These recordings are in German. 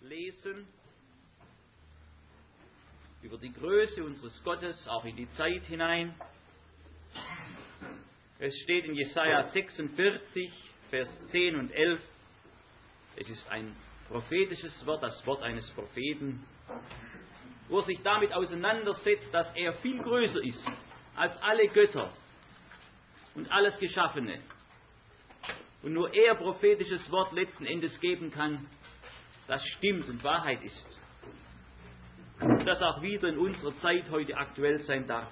lesen über die Größe unseres Gottes, auch in die Zeit hinein. Es steht in Jesaja 46, Vers 10 und 11. Es ist ein prophetisches Wort, das Wort eines Propheten, wo er sich damit auseinandersetzt, dass er viel größer ist als alle Götter und alles Geschaffene. Und nur er prophetisches Wort letzten Endes geben kann, das stimmt und Wahrheit ist. Und das auch wieder in unserer Zeit heute aktuell sein darf.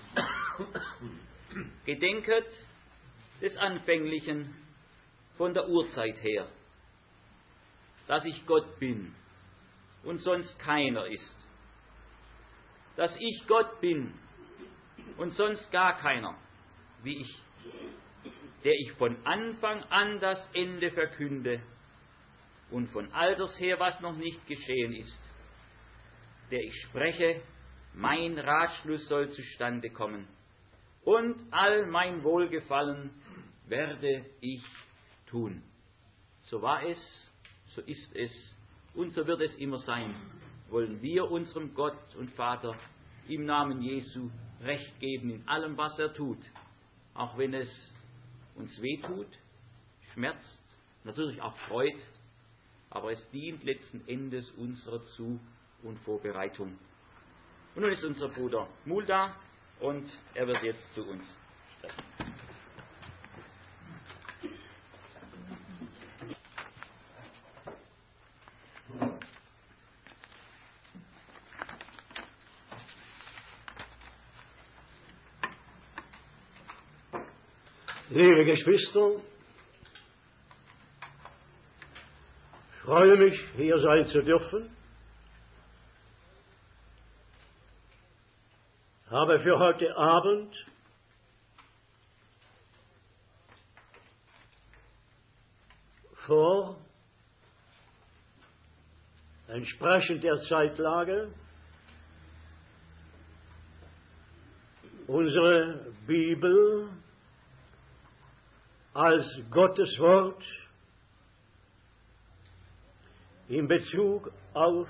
Gedenket des Anfänglichen von der Urzeit her, dass ich Gott bin und sonst keiner ist. Dass ich Gott bin und sonst gar keiner, wie ich, der ich von Anfang an das Ende verkünde und von alters her, was noch nicht geschehen ist, der ich spreche, mein Ratschluss soll zustande kommen und all mein Wohlgefallen werde ich tun. So war es, so ist es und so wird es immer sein, wollen wir unserem Gott und Vater im Namen Jesu Recht geben in allem, was er tut, auch wenn es uns wehtut, schmerzt, natürlich auch freut, aber es dient letzten Endes unserer Zu- und Vorbereitung. Und nun ist unser Bruder Mul da und er wird jetzt zu uns sprechen. Liebe Geschwister, ich freue mich, hier sein zu dürfen. Habe für heute Abend vor, entsprechend der Zeitlage, unsere Bibel als Gottes Wort in Bezug auf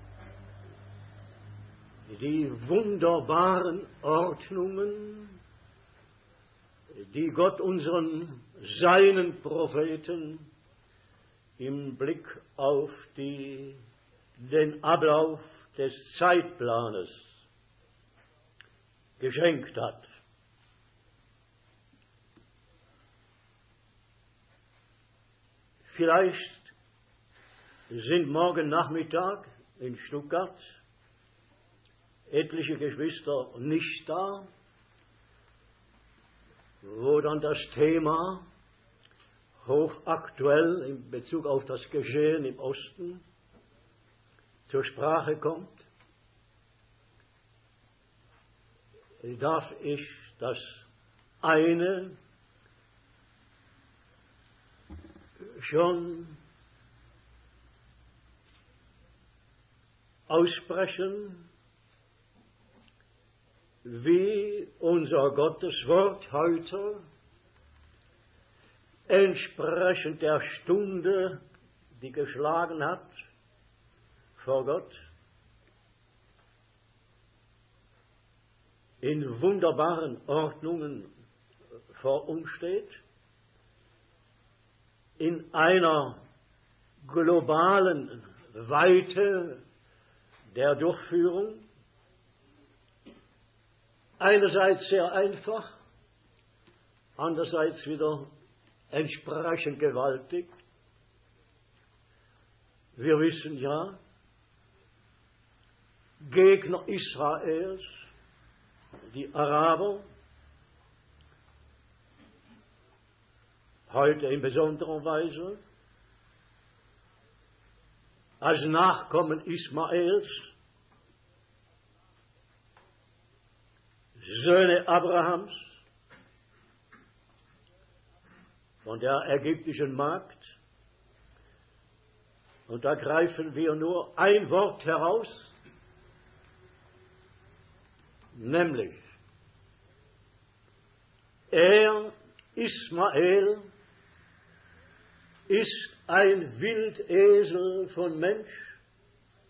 die wunderbaren Ordnungen, die Gott seinen Propheten im Blick auf den Ablauf des Zeitplanes geschenkt hat. Vielleicht sind morgen Nachmittag in Stuttgart etliche Geschwister nicht da, wo dann das Thema hochaktuell in Bezug auf das Geschehen im Osten zur Sprache kommt. Darf ich das eine schon aussprechen, wie unser Gotteswort heute entsprechend der Stunde, die geschlagen hat vor Gott, in wunderbaren Ordnungen vor uns steht, in einer globalen Weite der Durchführung, einerseits sehr einfach, andererseits wieder entsprechend gewaltig. Wir wissen ja, Gegner Israels, die Araber, heute in besonderer Weise, als Nachkommen Ismaels, Söhne Abrahams, von der ägyptischen Magd. Und da greifen wir nur ein Wort heraus, nämlich Ismael ist ein Wildesel von Mensch,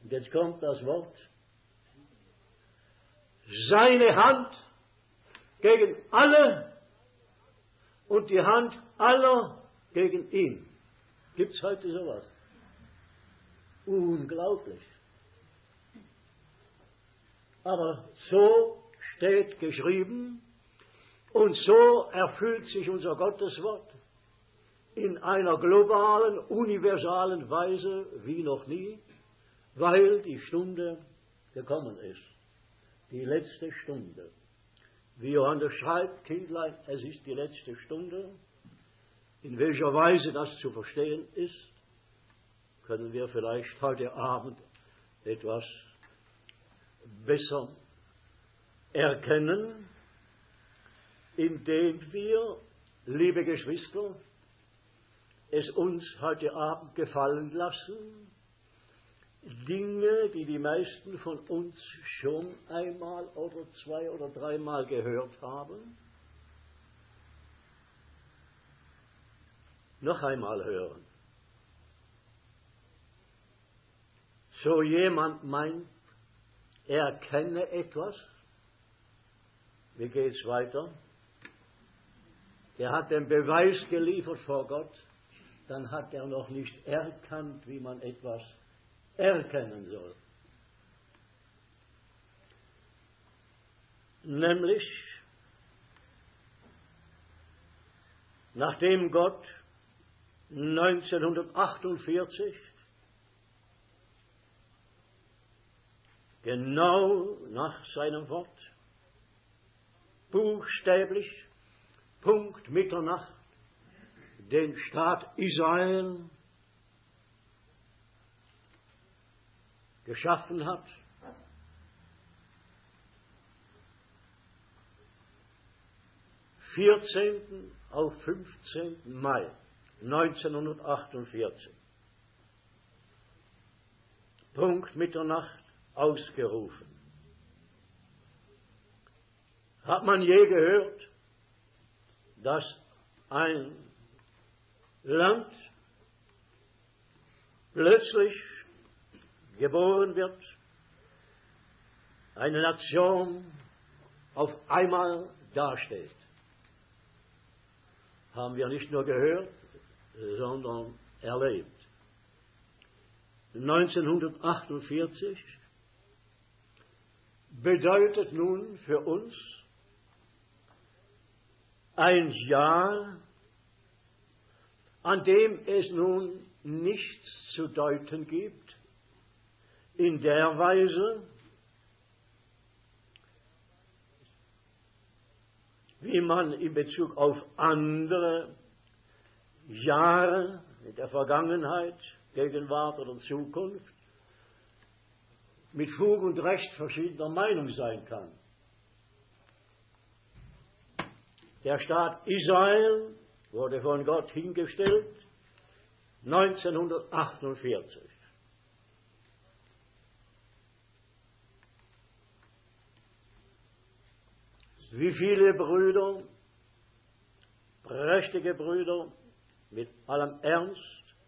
Und jetzt kommt das Wort. Seine Hand gegen alle und die Hand aller gegen ihn. Gibt es heute sowas? Unglaublich. Aber so steht geschrieben und so erfüllt sich unser Gotteswort in einer globalen, universalen Weise wie noch nie, weil die Stunde gekommen ist. Die letzte Stunde. Wie Johannes schreibt, Kindlein, es ist die letzte Stunde. In welcher Weise das zu verstehen ist, können wir vielleicht heute Abend etwas besser erkennen, indem wir, liebe Geschwister, es uns heute Abend gefallen lassen, Dinge, die die meisten von uns schon einmal oder zwei oder dreimal gehört haben, noch einmal hören. So jemand meint, er kenne etwas, wie geht's weiter? Der hat den Beweis geliefert vor Gott, dann hat er noch nicht erkannt, wie man etwas erkennen soll. Nämlich, nachdem Gott 1948 genau nach seinem Wort, buchstäblich, Punkt Mitternacht, den Staat Israel geschaffen hat, (14. auf 15. Mai 1948, Punkt Mitternacht ausgerufen. Hat man je gehört, dass ein Land plötzlich geboren wird, eine Nation auf einmal dasteht? Haben wir nicht nur gehört, sondern erlebt. 1948 bedeutet nun für uns ein Jahr, an dem es nun nichts zu deuten gibt, in der Weise, wie man in Bezug auf andere Jahre in der Vergangenheit, Gegenwart oder Zukunft mit Fug und Recht verschiedener Meinung sein kann. Der Staat Israel wurde von Gott hingestellt 1948. Wie viele Brüder, prächtige Brüder, mit allem Ernst,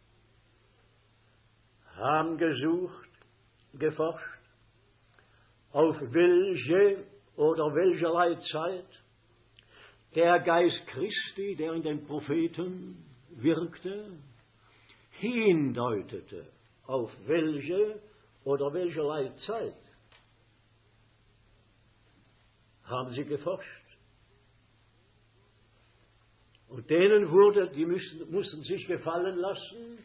haben gesucht, geforscht, auf welche oder welcherlei Zeit der Geist Christi, der in den Propheten wirkte, hindeutete, auf welche oder welcherlei Zeit. Haben sie geforscht. Und denen wurde, die mussten sich gefallen lassen,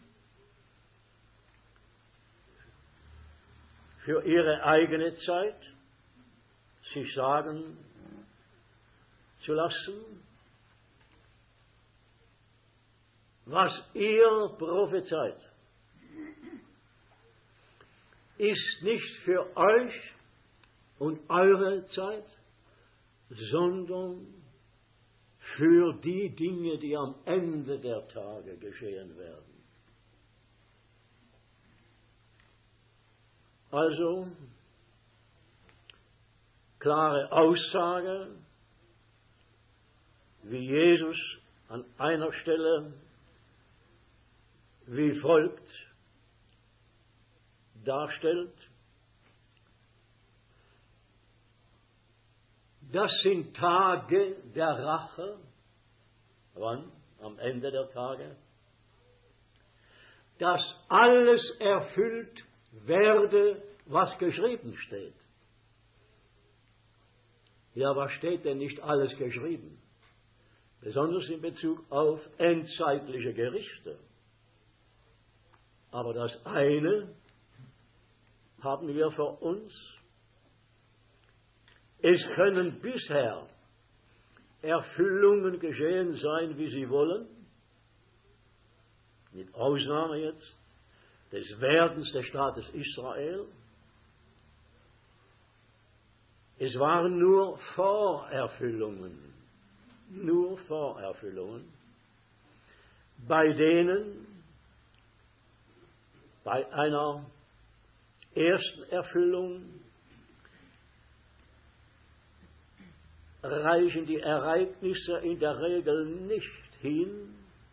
für ihre eigene Zeit sich sagen zu lassen, was ihr prophezeit, ist nicht für euch und eure Zeit, sondern für die Dinge, die am Ende der Tage geschehen werden. Also, klare Aussage, wie Jesus an einer Stelle wie folgt darstellt. Das sind Tage der Rache. Wann? Am Ende der Tage. Dass alles erfüllt werde, was geschrieben steht. Ja, was steht denn nicht alles geschrieben? Besonders in Bezug auf endzeitliche Gerichte. Aber das eine haben wir vor uns. Es können bisher Erfüllungen geschehen sein, wie sie wollen, mit Ausnahme jetzt des Werdens des Staates Israel. Es waren nur Vorerfüllungen, bei denen bei einer ersten Erfüllung reichen die Ereignisse in der Regel nicht hin,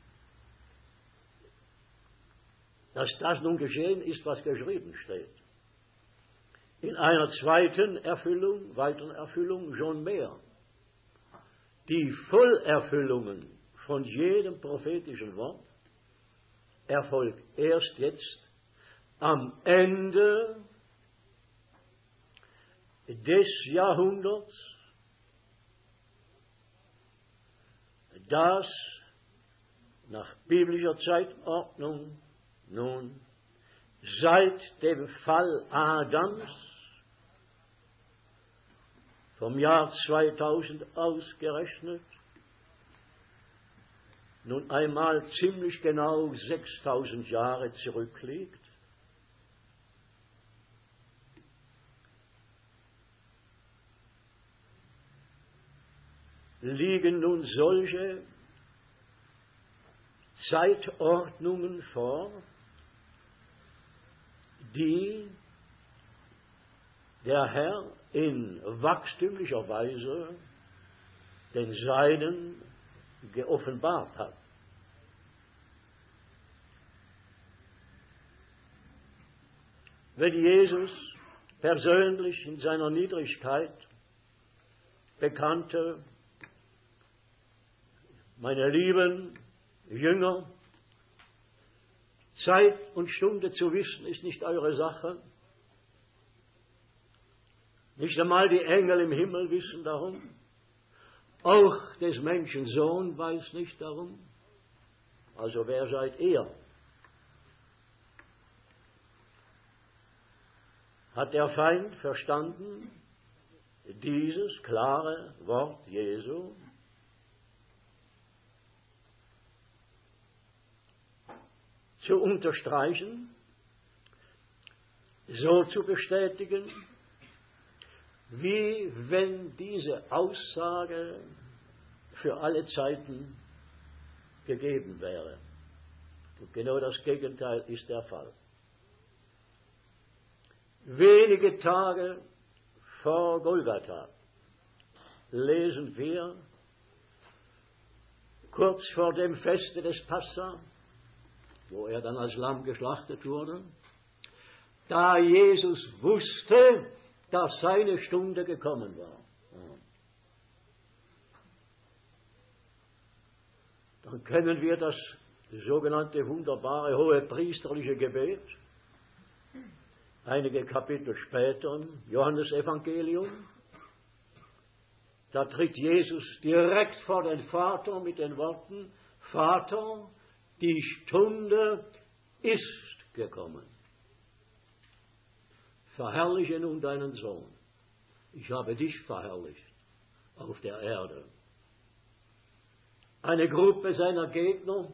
dass das nun geschehen ist, was geschrieben steht. In einer zweiten Erfüllung, weiteren Erfüllung schon mehr. Die Vollerfüllungen von jedem prophetischen Wort erfolgt erst jetzt am Ende des Jahrhunderts, das nach biblischer Zeitordnung nun seit dem Fall Adams vom Jahr 2000 ausgerechnet nun einmal ziemlich genau 6000 Jahre zurückliegt. Liegen nun solche Zeitordnungen vor, die der Herr in wachstümlicher Weise den Seinen geoffenbart hat. Wenn Jesus persönlich in seiner Niedrigkeit bekannte: Meine lieben Jünger, Zeit und Stunde zu wissen ist nicht eure Sache. Nicht einmal die Engel im Himmel wissen darum. Auch des Menschen Sohn weiß nicht darum. Also wer seid ihr? Hat der Feind verstanden dieses klare Wort Jesu? Zu unterstreichen, so zu bestätigen, wie wenn diese Aussage für alle Zeiten gegeben wäre. Und genau das Gegenteil ist der Fall. Wenige Tage vor Golgatha lesen wir, kurz vor dem Feste des Passa, wo er dann als Lamm geschlachtet wurde, da Jesus wusste, dass seine Stunde gekommen war. Dann kennen wir das sogenannte wunderbare hohepriesterliche Gebet, einige Kapitel später im Johannesevangelium. Da tritt Jesus direkt vor den Vater mit den Worten: Vater, die Stunde ist gekommen. Verherrliche nun deinen Sohn. Ich habe dich verherrlicht auf der Erde. Eine Gruppe seiner Gegner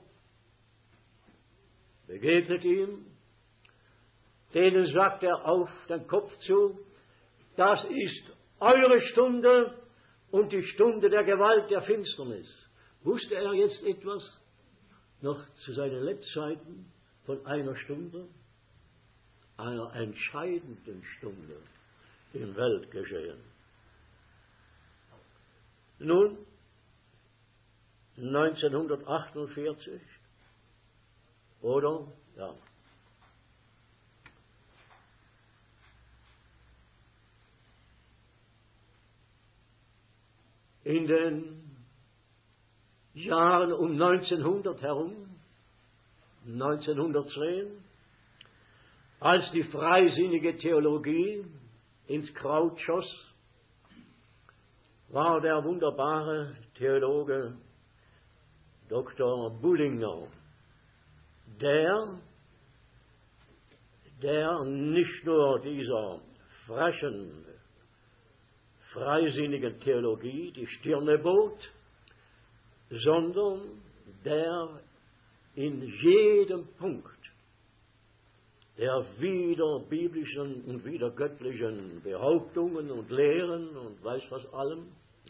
begegnet ihm, denen sagt er auf den Kopf zu: Das ist eure Stunde und die Stunde der Gewalt der Finsternis. Wusste er jetzt etwas noch zu seinen Lebzeiten von einer Stunde? Einer entscheidenden Stunde im Weltgeschehen. Nun, 1948, oder? Ja. in den Jahren um 1900 herum, 1910, als die freisinnige Theologie ins Kraut schoss, war der wunderbare Theologe Dr. Bullinger, der nicht nur dieser frechen, freisinnigen Theologie die Stirne bot, sondern der in jedem Punkt der wieder biblischen und wieder göttlichen Behauptungen und Lehren und weiß was allem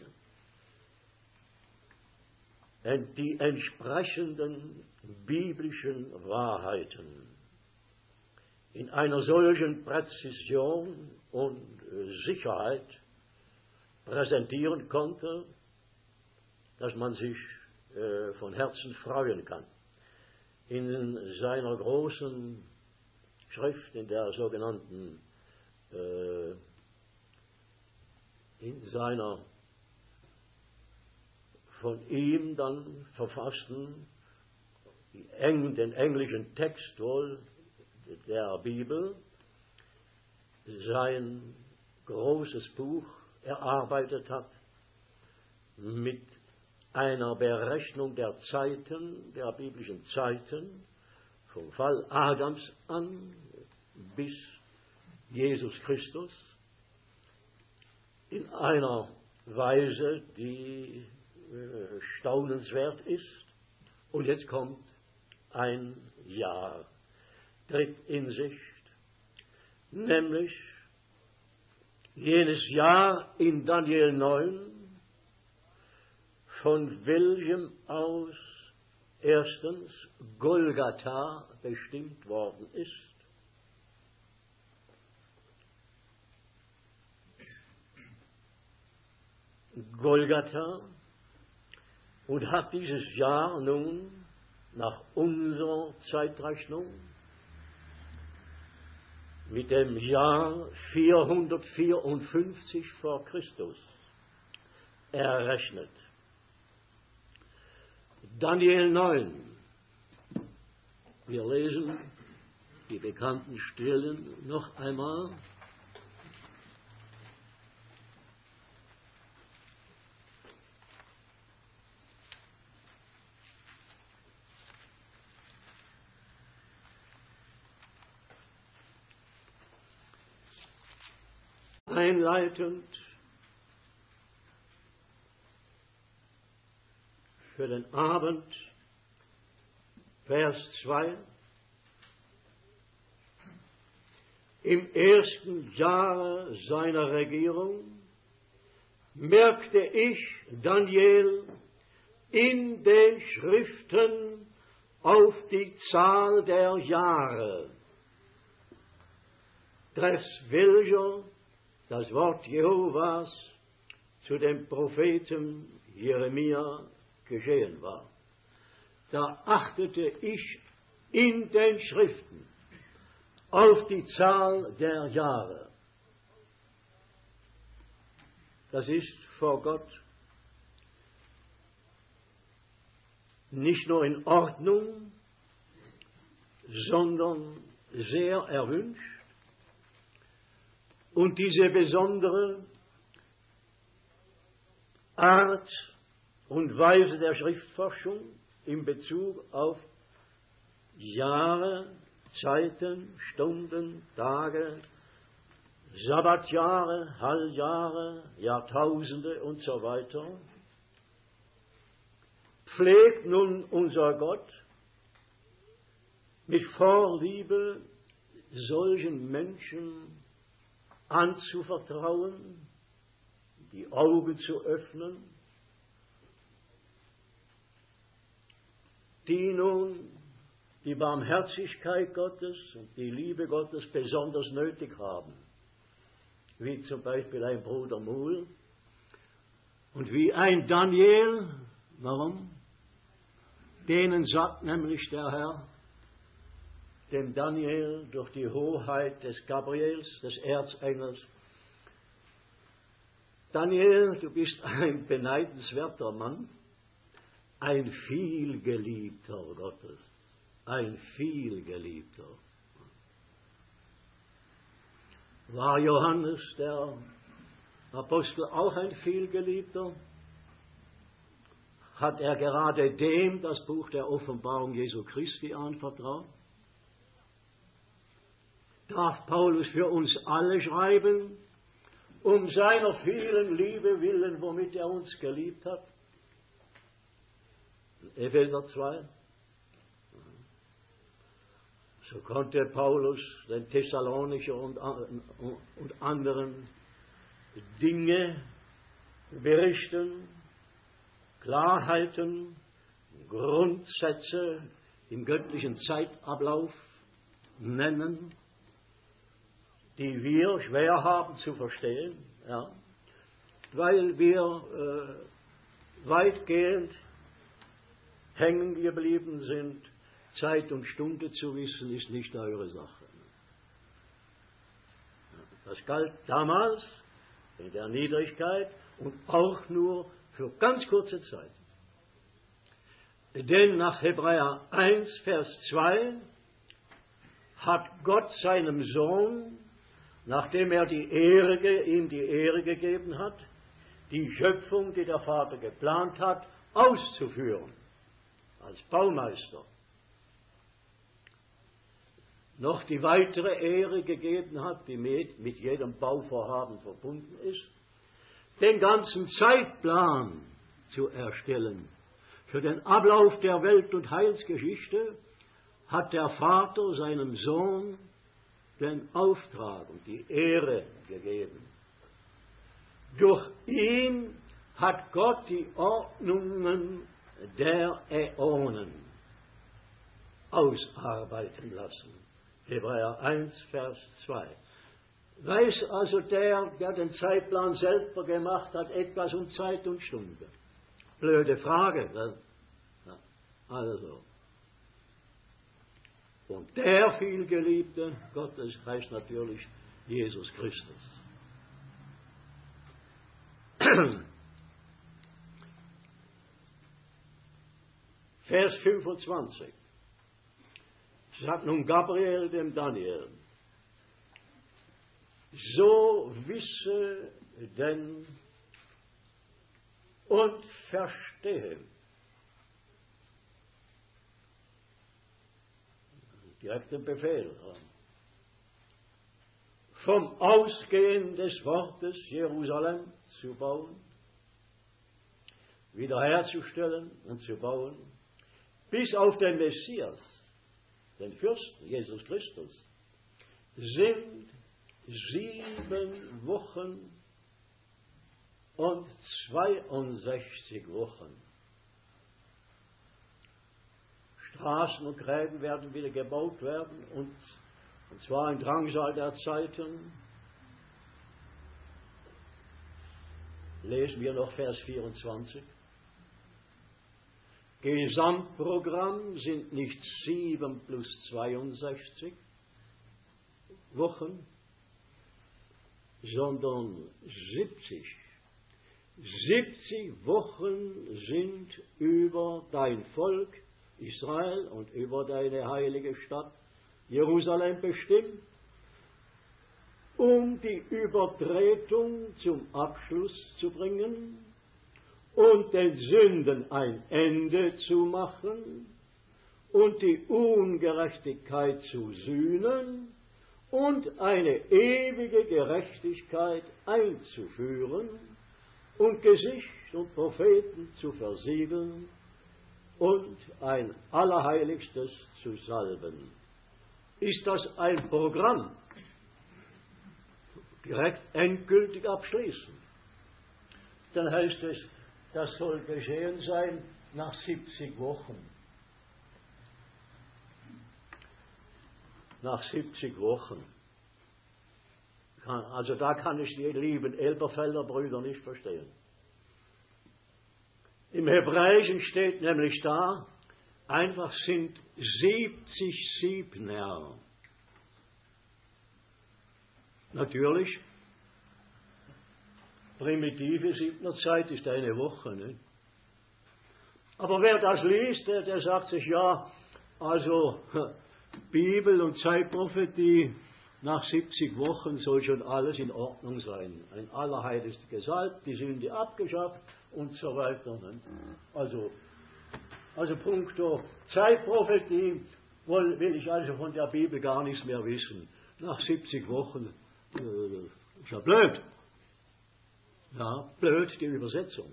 die entsprechenden biblischen Wahrheiten in einer solchen Präzision und Sicherheit präsentieren konnte, dass man sich von Herzen freuen kann. In seiner großen Schrift, in der sogenannten, in seiner von ihm dann verfassten, den englischen Text wohl der Bibel, sein großes Buch erarbeitet hat, mit einer Berechnung der Zeiten, der biblischen Zeiten, vom Fall Adams an bis Jesus Christus, in einer Weise, die staunenswert ist. Und jetzt kommt ein Jahr, tritt in Sicht, nämlich jenes Jahr in Daniel 9, von welchem aus erstens Golgatha bestimmt worden ist. Golgatha, und hat dieses Jahr nun nach unserer Zeitrechnung mit dem Jahr 454 vor Christus errechnet. Daniel 9. Wir lesen die bekannten Stellen noch einmal. Einleitend für den Abend, Vers 2. Im ersten Jahre seiner Regierung merkte ich, Daniel, in den Schriften auf die Zahl der Jahre, treffs welcher das Wort Jehovas zu dem Propheten Jeremia geschehen war. Da achtete ich in den Schriften auf die Zahl der Jahre. Das ist vor Gott nicht nur in Ordnung, sondern sehr erwünscht. Und diese besondere Art und Weise der Schriftforschung in Bezug auf Jahre, Zeiten, Stunden, Tage, Sabbatjahre, Halbjahre, Jahrtausende und so weiter, pflegt nun unser Gott mit Vorliebe solchen Menschen anzuvertrauen, die Augen zu öffnen, die nun die Barmherzigkeit Gottes und die Liebe Gottes besonders nötig haben, wie zum Beispiel ein Bruder Muhl und wie ein Daniel. Warum? Denen sagt nämlich der Herr, dem Daniel durch die Hoheit des Gabriels, des Erzengels, Daniel, du bist ein beneidenswerter Mann, ein vielgeliebter Gottes, ein vielgeliebter. War Johannes, der Apostel, auch ein vielgeliebter? Hat er gerade dem das Buch der Offenbarung Jesu Christi anvertraut? Darf Paulus für uns alle schreiben, um seiner vielen Liebe willen, womit er uns geliebt hat? Epheser 2. So konnte Paulus den Thessalonicher und anderen Dinge berichten, Klarheiten, Grundsätze im göttlichen Zeitablauf nennen, die wir schwer haben zu verstehen, ja, weil wir weitgehend hängen geblieben sind. Zeit und Stunde zu wissen, ist nicht eure Sache. Das galt damals in der Niedrigkeit und auch nur für ganz kurze Zeit. Denn nach Hebräer 1, Vers 2 hat Gott seinem Sohn, nachdem er ihm die Ehre gegeben hat, die Schöpfung, die der Vater geplant hat, auszuführen, als Baumeister, noch die weitere Ehre gegeben hat, die mit jedem Bauvorhaben verbunden ist, den ganzen Zeitplan zu erstellen. Für den Ablauf der Welt- und Heilsgeschichte hat der Vater seinem Sohn den Auftrag und die Ehre gegeben. Durch ihn hat Gott die Ordnungen der Äonen ausarbeiten lassen. Hebräer 1, Vers 2. Weiß also der den Zeitplan selber gemacht hat, etwas um Zeit und Stunde? Blöde Frage. Ja, also. Und der vielgeliebte Gottes heißt natürlich Jesus Christus. Vers 25. Sagt nun Gabriel dem Daniel: So wisse denn und verstehe. Direkt den Befehl. Vom Ausgehen des Wortes Jerusalem zu bauen, wiederherzustellen und zu bauen, bis auf den Messias, den Fürsten, Jesus Christus, sind 7 Wochen und 62 Wochen. Straßen und Gräben werden wieder gebaut werden, und zwar im Drangsal der Zeiten. Lesen wir noch Vers 24. Gesamtprogramm sind nicht 7 plus 62 Wochen, sondern 70. 70 Wochen sind über dein Volk Israel und über deine heilige Stadt Jerusalem bestimmt, um die Übertretung zum Abschluss zu bringen und den Sünden ein Ende zu machen und die Ungerechtigkeit zu sühnen und eine ewige Gerechtigkeit einzuführen und Gesicht und Propheten zu versiegeln und ein Allerheiligstes zu salben. Ist das ein Programm? Direkt endgültig abschließen. Dann heißt es, das soll geschehen sein nach 70 Wochen. Nach 70 Wochen. Also da kann ich die lieben Elberfelder Brüder nicht verstehen. Im Hebräischen steht nämlich da, einfach sind 70 Siebner. Natürlich, primitive 7. Zeit ist eine Woche. Nicht? Aber wer das liest, der sagt sich, ja, also Bibel und Zeitprophetie, nach 70 Wochen soll schon alles in Ordnung sein. Ein Allerheiligste gesalbt, die Sünde abgeschafft und so weiter. Nicht? Also puncto Zeitprophetie will ich also von der Bibel gar nichts mehr wissen. Nach 70 Wochen ist ja blöd. Ja, blöd die Übersetzung.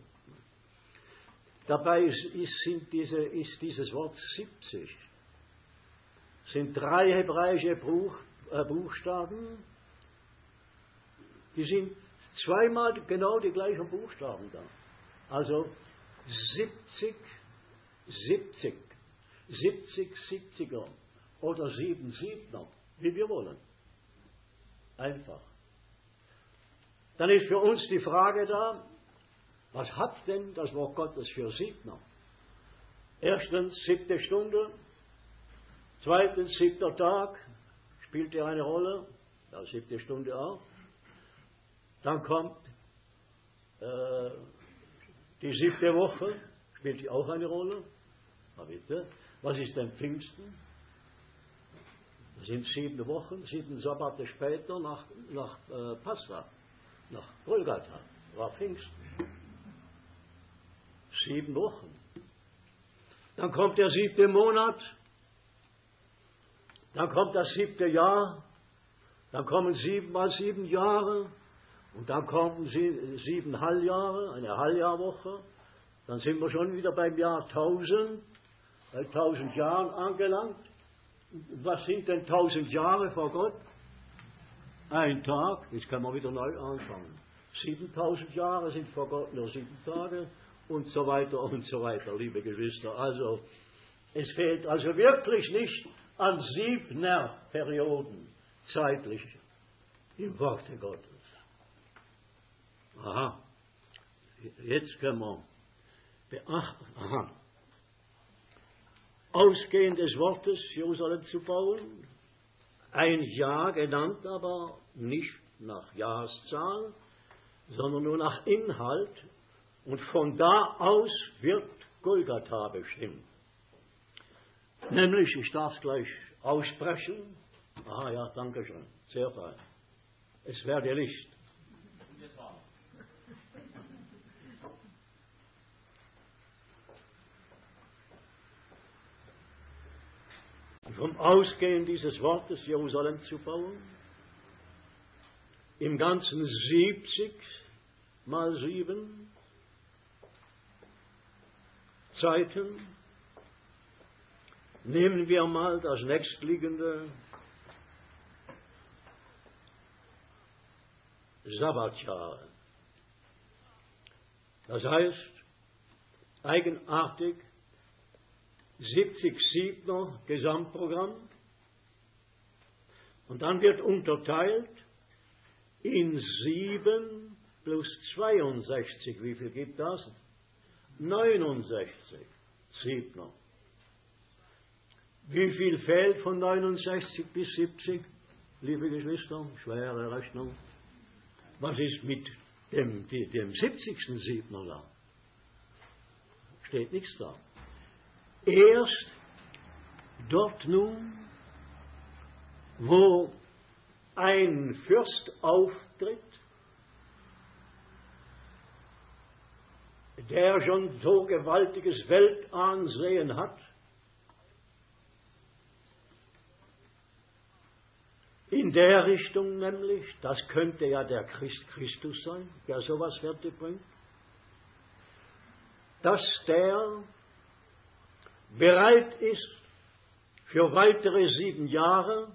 Dabei ist dieses Wort 70. Sind 3 hebräische Buchstaben, die sind zweimal genau die gleichen Buchstaben da. Also 70, 70er oder 7 Siebner, wie wir wollen. Einfach. Dann ist für uns die Frage da, was hat denn das Wort Gottes für Siebner? Erstens 7. Stunde, zweitens 7. Tag, spielt ja eine Rolle, ja, 7. Stunde auch. Dann kommt die 7. Woche, spielt die auch eine Rolle. Na bitte, was ist denn Pfingsten? Das sind 7 Wochen, 7 Sabbate später nach Passach, nach Golgatha, war Pfingsten. 7 Wochen. Dann kommt der 7. Monat, dann kommt das 7. Jahr, dann kommen 7 mal 7 Jahre und dann kommen 7 Halbjahre, eine Halbjahrwoche. Dann sind wir schon wieder beim Jahr 1000, bei 1000 Jahren angelangt. Was sind denn 1000 Jahre vor Gott? Ein Tag, jetzt können wir wieder neu anfangen. 7000 Jahre sind vor Gott nur 7 Tage und so weiter, liebe Geschwister. Also, es fehlt also wirklich nicht an 7 Perioden zeitlich im Worte Gottes. Aha, jetzt können wir beachten, ausgehend des Wortes Jerusalem zu bauen, ein Jahr genannt, aber nicht nach Jahreszahl, sondern nur nach Inhalt, und von da aus wird Golgatha bestimmt. Nämlich, ich darf es gleich aussprechen, ja, danke schön, sehr fein, es werde Licht. Vom Ausgehen dieses Wortes Jerusalem zu bauen, im Ganzen 70 mal 7 Zeiten. Nehmen wir mal das nächstliegende Sabbatjahr. Das heißt, eigenartig 70 Siebner Gesamtprogramm, und dann wird unterteilt in 7 plus 62. Wie viel gibt das? 69 Siebner. Wie viel fehlt von 69 bis 70, liebe Geschwister? Schwere Rechnung. Was ist mit dem 70. Siebner da? Steht nichts da. Erst dort nun, wo ein Fürst auftritt, der schon so gewaltiges Weltansehen hat, in der Richtung nämlich, das könnte ja der Christus sein, der sowas fertigbringt, dass der bereit ist, für weitere 7 Jahre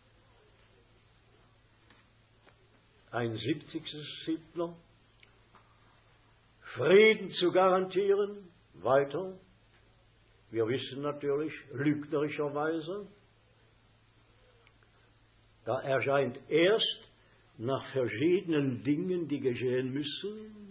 ein 70. Siebner Frieden zu garantieren, weiter, wir wissen natürlich, lügnerischerweise, da erscheint erst nach verschiedenen Dingen, die geschehen müssen,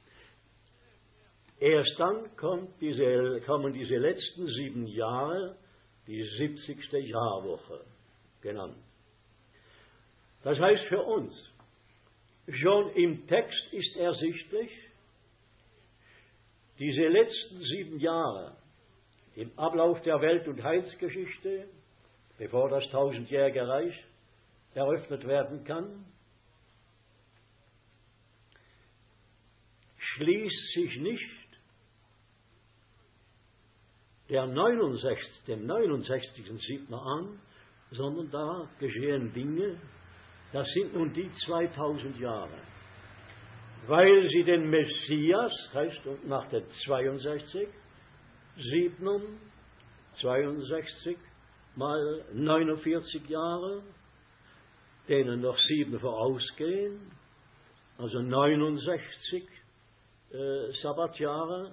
erst dann kommen diese letzten 7 Jahre, die 70. Jahrwoche genannt. Das heißt für uns, Schon im Text ist ersichtlich, diese letzten 7 Jahre im Ablauf der Welt- und Heilsgeschichte, bevor das 1000-jährige Reich eröffnet werden kann, schließt sich nicht dem 69. Siebner an, sondern da geschehen Dinge, das sind nun die 2000 Jahre. Weil sie den Messias, heißt nach den 62 Siebnern, 62 mal 49 Jahre, denen noch 7 vorausgehen, also 69 Sabbatjahre,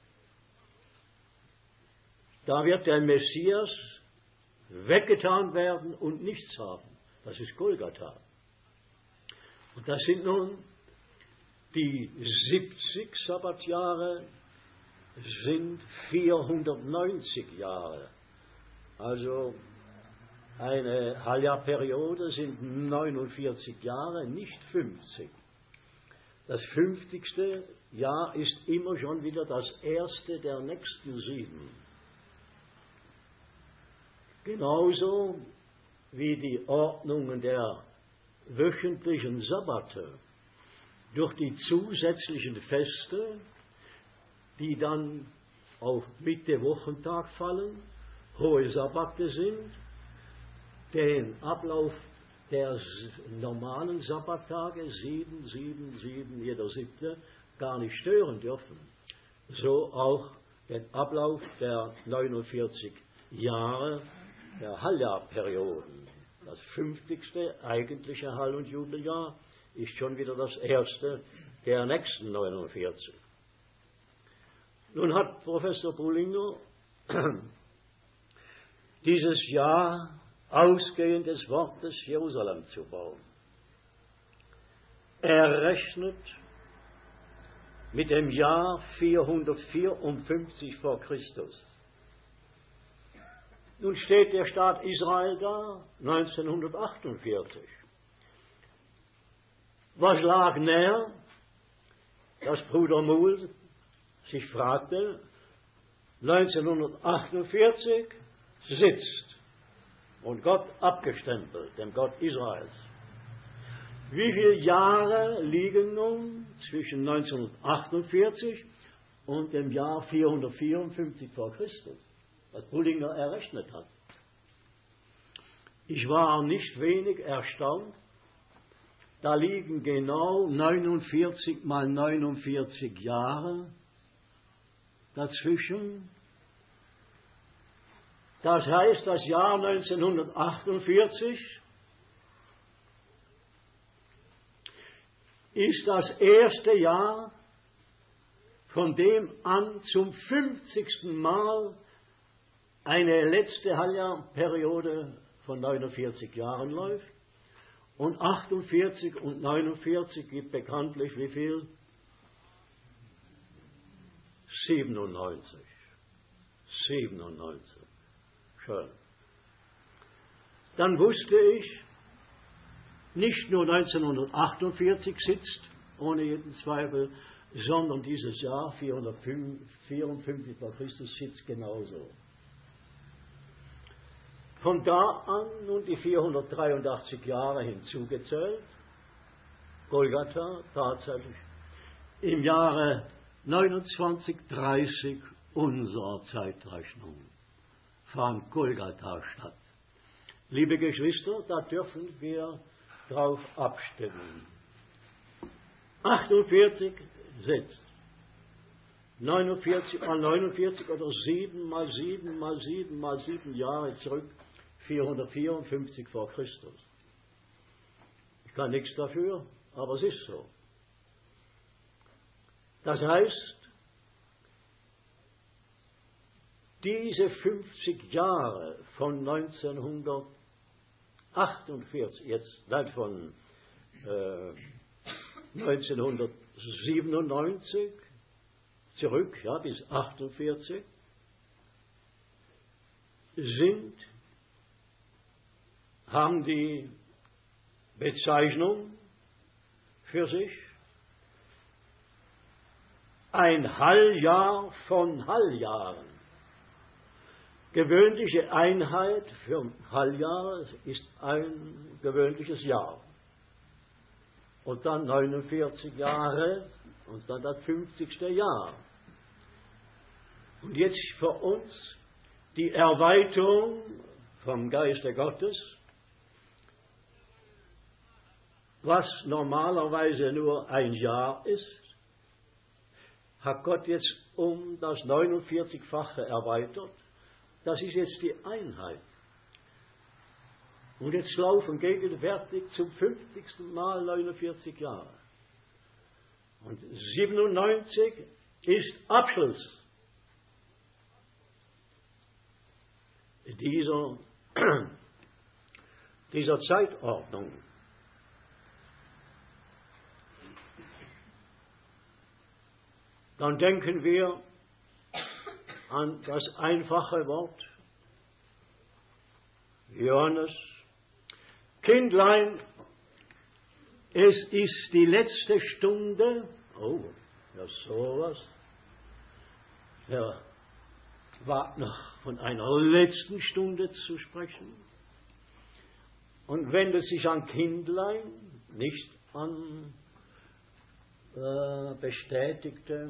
da wird der Messias weggetan werden und nichts haben. Das ist Golgatha. Und das sind nun die 70 Sabbatjahre, sind 490 Jahre. Also eine Halbjahrperiode sind 49 Jahre, nicht 50. Das 50. Jahr ist immer schon wieder das erste der nächsten 7. Genauso wie die Ordnungen der wöchentlichen Sabbate durch die zusätzlichen Feste, die dann auf Mitte-Wochentag fallen, hohe Sabbate sind, den Ablauf der normalen Sabbattage, 7, 7, 7, jeder 7., gar nicht stören dürfen. So auch den Ablauf der 49 Jahre der Halbjahrperioden. Das 50. eigentliche Hall- und Jubeljahr ist schon wieder das erste der nächsten 49. Nun hat Professor Bullinger dieses Jahr ausgehend des Wortes Jerusalem zu bauen. Er rechnet mit dem Jahr 454 vor Christus. Nun steht der Staat Israel da, 1948. Was lag näher, dass Bruder Muhl sich fragte, 1948 sitzt und Gott abgestempelt, dem Gott Israels. Wie viele Jahre liegen nun zwischen 1948 und dem Jahr 454 vor Christus, was Bullinger errechnet hat? Ich war nicht wenig erstaunt. Da liegen genau 49 mal 49 Jahre dazwischen. Das heißt, das Jahr 1948 ist das erste Jahr, von dem an zum 50. Mal eine letzte Halbjahrperiode von 49 Jahren läuft. Und 48 und 49 gibt bekanntlich wie viel? 97. 97. Schön. Dann wusste ich, nicht nur 1948 sitzt, ohne jeden Zweifel, sondern dieses Jahr 454 vor Christus sitzt genauso. Von da an nun die 483 Jahre hinzugezählt, Golgatha tatsächlich im Jahre 2930 unserer Zeitrechnung fand Golgatha statt. Liebe Geschwister, da dürfen wir drauf abstimmen. 48 sitzt. 49 mal 49 oder 7 mal 7 mal 7 mal 7 Jahre zurück, 454 vor Christus. Ich kann nichts dafür, aber es ist so. Das heißt, diese 50 Jahre von 1948, jetzt nein, von 1997 zurück, ja, bis 48, haben die Bezeichnung für sich. Ein Halljahr von Halljahren. Gewöhnliche Einheit für Halljahr ist ein gewöhnliches Jahr. Und dann 49 Jahre und dann das 50. Jahr. Und jetzt für uns die Erweiterung vom Geiste Gottes, was normalerweise nur ein Jahr ist, hat Gott jetzt um das 49-fache erweitert. Das ist jetzt die Einheit. Und jetzt laufen gegenwärtig zum 50. Mal 49 Jahre. Und 97 ist Abschluss dieser Zeitordnung. Dann denken wir an das einfache Wort Johannes. Kindlein, es ist die letzte Stunde. Oh, ja sowas. Herr Wagner von einer letzten Stunde zu sprechen. Und wendet sich an Kindlein, nicht an bestätigte,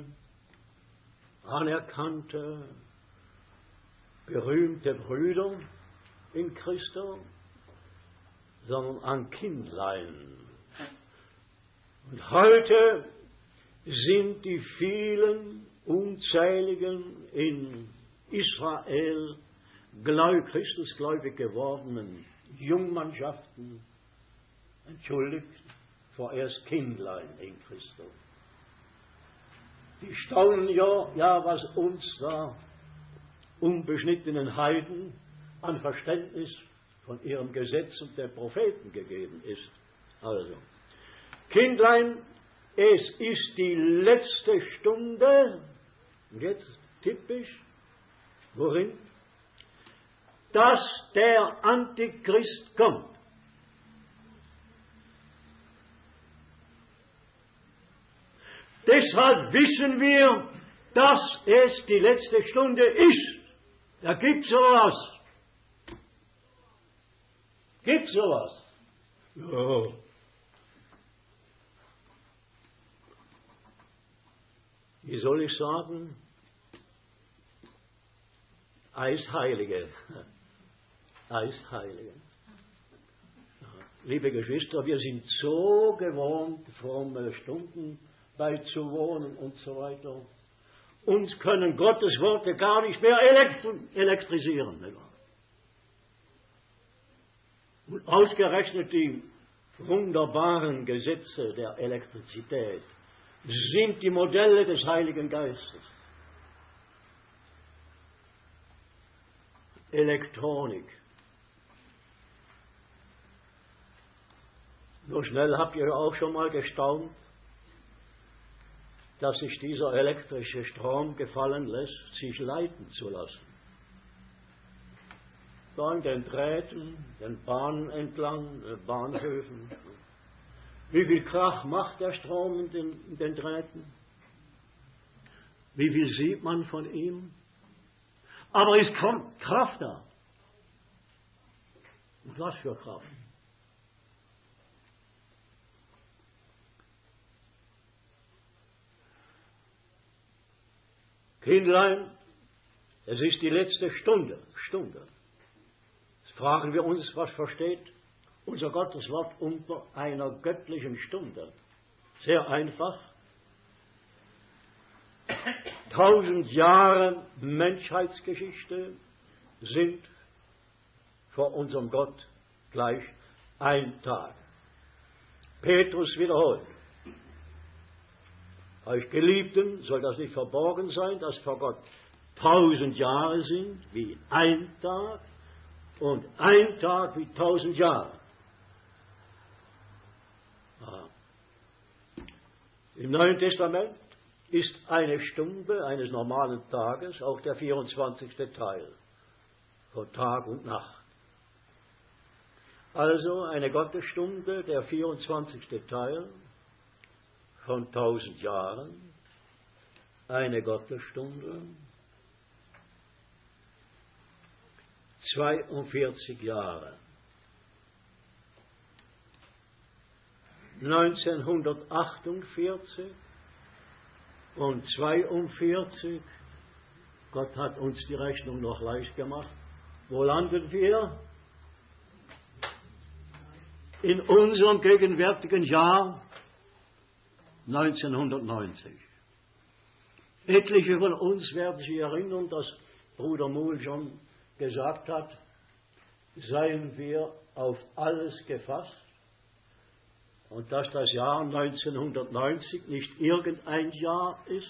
anerkannte, berühmte Brüder in Christus, sondern an Kindlein. Und heute sind die vielen unzähligen in Israel Christusgläubig gewordenen Jungmannschaften, entschuldigt, vorerst Kindlein in Christus. Die staunen ja, was uns da unbeschnittenen Heiden an Verständnis von ihrem Gesetz und der Propheten gegeben ist. Also, Kindlein, es ist die letzte Stunde, und jetzt typisch, worin? Dass der Antichrist kommt. Deshalb wissen wir, dass es die letzte Stunde ist. Da gibt's sowas. Gibt's sowas? Ja. Wie soll ich sagen? Eisheilige. Eisheilige. Liebe Geschwister, wir sind so gewohnt, fromme Stunden beizuwohnen und so weiter. Uns können Gottes Worte gar nicht mehr elektrisieren. Nicht wahr? Und ausgerechnet die wunderbaren Gesetze der Elektrizität sind die Modelle des Heiligen Geistes. Elektronik. Nur schnell habt ihr auch schon mal gestaunt, dass sich dieser elektrische Strom gefallen lässt, sich leiten zu lassen. Da in den Drähten, den Bahnen entlang, Bahnhöfen. Wie viel Krach macht der Strom in den Drähten? Wie viel sieht man von ihm? Aber es kommt Kraft da. Und was für Kraft? Kindlein, es ist die letzte Stunde. Jetzt fragen wir uns, was versteht unser Gotteswort unter einer göttlichen Stunde? Sehr einfach. 1000 Jahre Menschheitsgeschichte sind vor unserem Gott gleich ein Tag. Petrus wiederholt. Euch Geliebten soll das nicht verborgen sein, dass vor Gott 1000 Jahre sind wie ein Tag und ein Tag wie 1000 Jahre. Aha. Im Neuen Testament ist eine Stunde eines normalen Tages auch der 24. Teil von Tag und Nacht. Also eine Gottesstunde, der 24. Teil, von 1000 Jahren, eine Gottesstunde, 42 Jahre. 1948 und 42, Gott hat uns die Rechnung noch leicht gemacht. Wo landen wir? In unserem gegenwärtigen Jahr 1990. Etliche von uns werden sich erinnern, dass Bruder Muhl schon gesagt hat, seien wir auf alles gefasst und dass das Jahr 1990 nicht irgendein Jahr ist,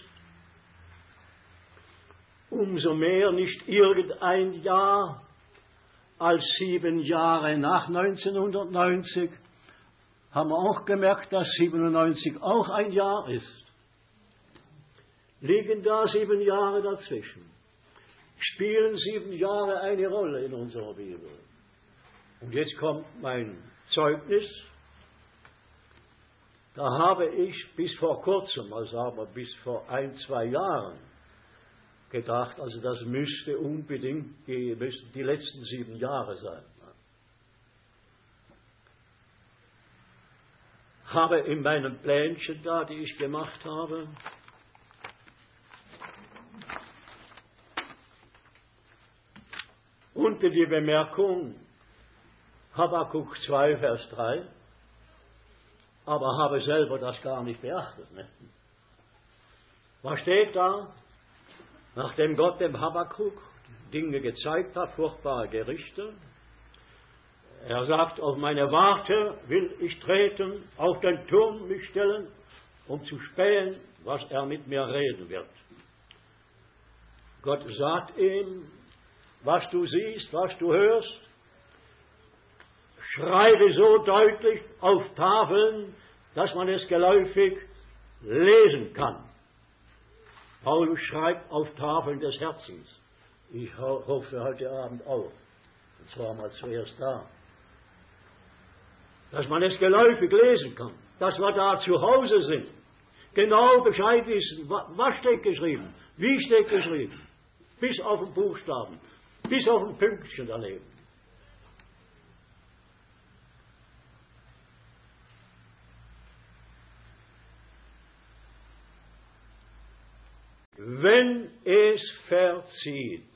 umso mehr nicht irgendein Jahr als 7 Jahre nach 1990, haben wir auch gemerkt, dass 97 auch ein Jahr ist. Liegen da 7 Jahre dazwischen? Spielen 7 Jahre eine Rolle in unserer Bibel? Und jetzt kommt mein Zeugnis. Da habe ich bis vor kurzem, also aber bis vor 1, 2 Jahren, gedacht, also das müssten die letzten 7 Jahre sein. Habe in meinen Plänchen da, die ich gemacht habe, unter die Bemerkung Habakuk 2, Vers 3, aber habe selber das gar nicht beachtet. Ne? Was steht da? Nachdem Gott dem Habakuk Dinge gezeigt hat, furchtbare Gerichte, er sagt, auf meine Warte will ich treten, auf den Turm mich stellen, um zu spähen, was er mit mir reden wird. Gott sagt ihm, was du siehst, was du hörst, schreibe so deutlich auf Tafeln, dass man es geläufig lesen kann. Paulus schreibt auf Tafeln des Herzens. Ich hoffe heute Abend auch. Und zwar mal zuerst da. Dass man es geläufig lesen kann. Dass wir da zu Hause sind. Genau Bescheid wissen, was steht geschrieben, wie steht geschrieben. Bis auf den Buchstaben, bis auf ein Pünktchen daneben. Wenn es verzieht,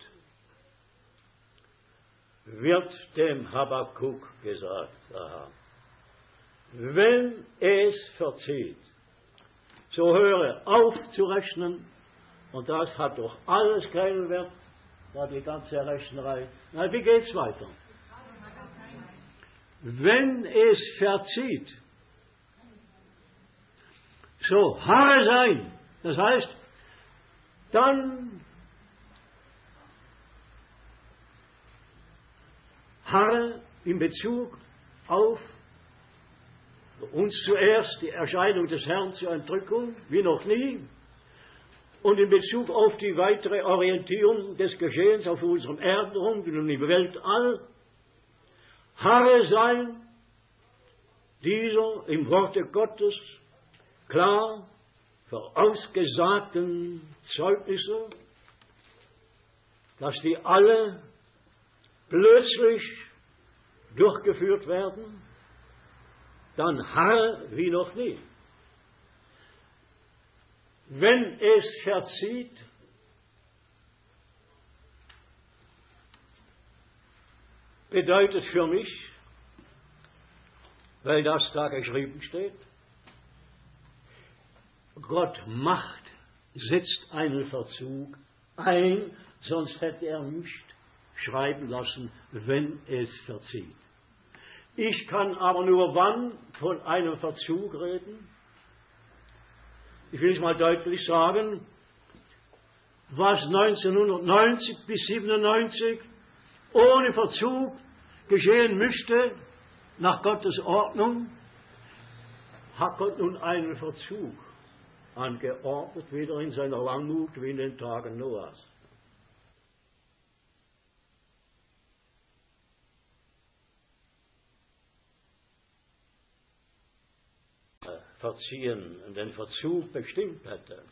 wird dem Habakuk gesagt, aha. Wenn es verzieht, so höre auf zu rechnen, und das hat doch alles keinen Wert, war die ganze Rechnerei. Na, wie geht's weiter? Wenn es verzieht, so harre sein, das heißt, dann harre in Bezug auf uns zuerst die Erscheinung des Herrn zur Entrückung, wie noch nie, und in Bezug auf die weitere Orientierung des Geschehens auf unserem Erdenrund und im Weltall, harre sein, dieser im Worte Gottes klar vorausgesagten Zeugnisse, dass die alle plötzlich durchgeführt werden, dann harre wie noch nie. Wenn es verzieht, bedeutet für mich, weil das da geschrieben steht, Gott setzt einen Verzug ein, sonst hätte er nicht schreiben lassen, wenn es verzieht. Ich kann aber nur wann von einem Verzug reden? Ich will es mal deutlich sagen, was 1990 bis 97 ohne Verzug geschehen müsste, nach Gottes Ordnung, hat Gott nun einen Verzug angeordnet, wieder in seiner Langmut wie in den Tagen Noahs. verziehen, den Verzug bestimmt hätte,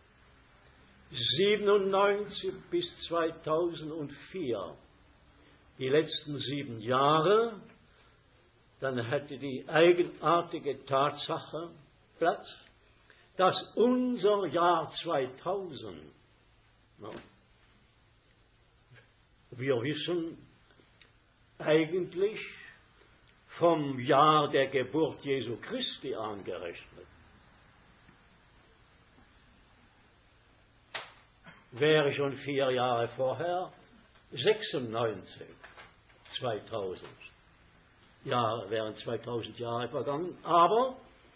97 bis 2004, die letzten 7 Jahre, dann hätte die eigenartige Tatsache Platz, dass unser Jahr 2000, wir wissen eigentlich vom Jahr der Geburt Jesu Christi angerechnet, wäre schon 4 Jahre vorher 96, 2000. Ja, wären 2000 Jahre vergangen, aber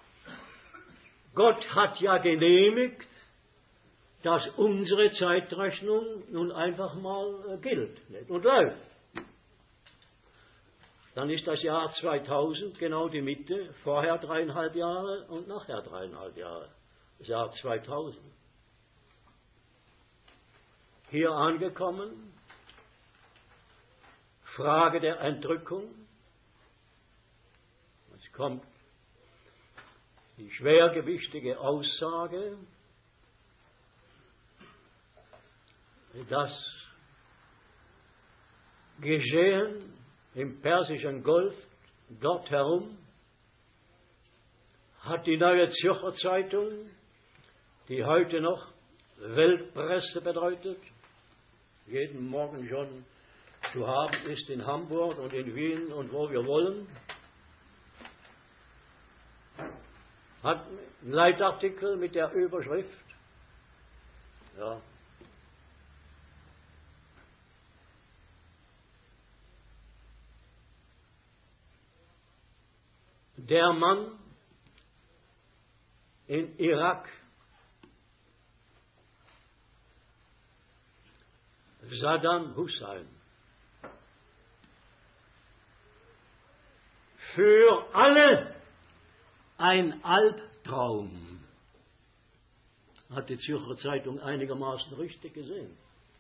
Gott hat ja genehmigt, dass unsere Zeitrechnung nun einfach mal gilt und läuft. Dann ist das Jahr 2000 genau die Mitte, vorher 3,5 Jahre und nachher 3,5 Jahre. Das Jahr 2000. Hier angekommen, Frage der Entrückung. Es kommt die schwergewichtige Aussage, das Geschehen im Persischen Golf dort herum hat die Neue Zürcher Zeitung, die heute noch Weltpresse bedeutet, jeden Morgen schon zu haben ist in Hamburg und in Wien und wo wir wollen, hat einen Leitartikel mit der Überschrift, ja, der Mann in Irak, Saddam Hussein, für alle ein Albtraum, hat die Zürcher Zeitung einigermaßen richtig gesehen.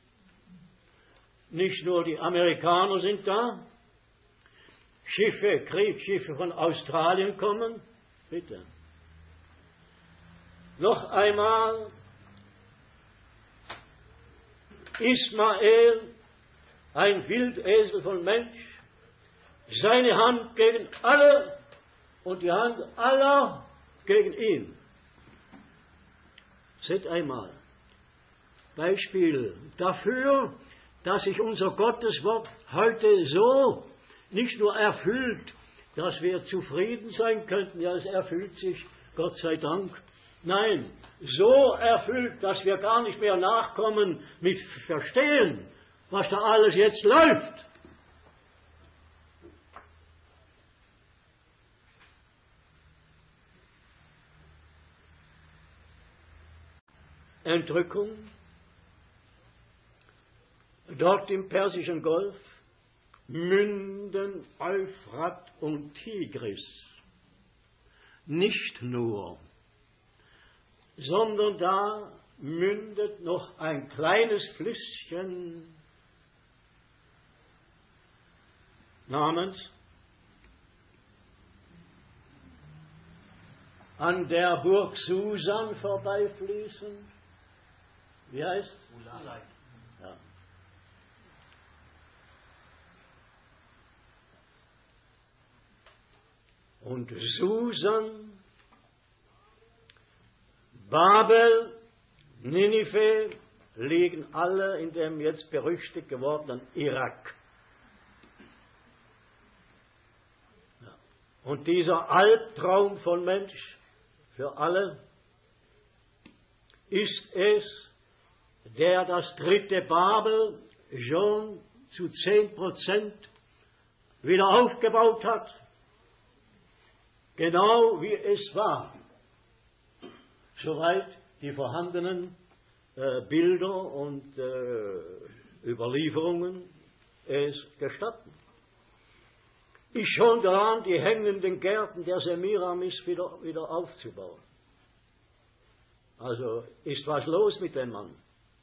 Nicht nur die Amerikaner sind da, Schiffe, Kriegsschiffe von Australien kommen, bitte. Noch einmal, Ismael, ein Wildesel von Mensch, seine Hand gegen alle und die Hand aller gegen ihn. Seht einmal, Beispiel dafür, dass sich unser Gotteswort heute so nicht nur erfüllt, dass wir zufrieden sein könnten, ja, es erfüllt sich, Gott sei Dank. Nein, so erfüllt, dass wir gar nicht mehr nachkommen mit Verstehen, was da alles jetzt läuft. Entrückung, dort im Persischen Golf, münden Euphrat und Tigris. Nicht nur, sondern da mündet noch ein kleines Flüsschen namens an der Burg Susan vorbeifließend. Wie heißt? Ulai. Ja. Und Susan, Babel, Ninive liegen alle in dem jetzt berüchtigt gewordenen Irak. Ja. Und dieser Albtraum von Mensch für alle ist es, der das dritte Babel schon zu 10% wieder aufgebaut hat. Genau wie es war, soweit die vorhandenen Bilder und Überlieferungen es gestatten. Ist schon daran, die hängenden Gärten der Semiramis wieder aufzubauen. Also ist was los mit dem Mann.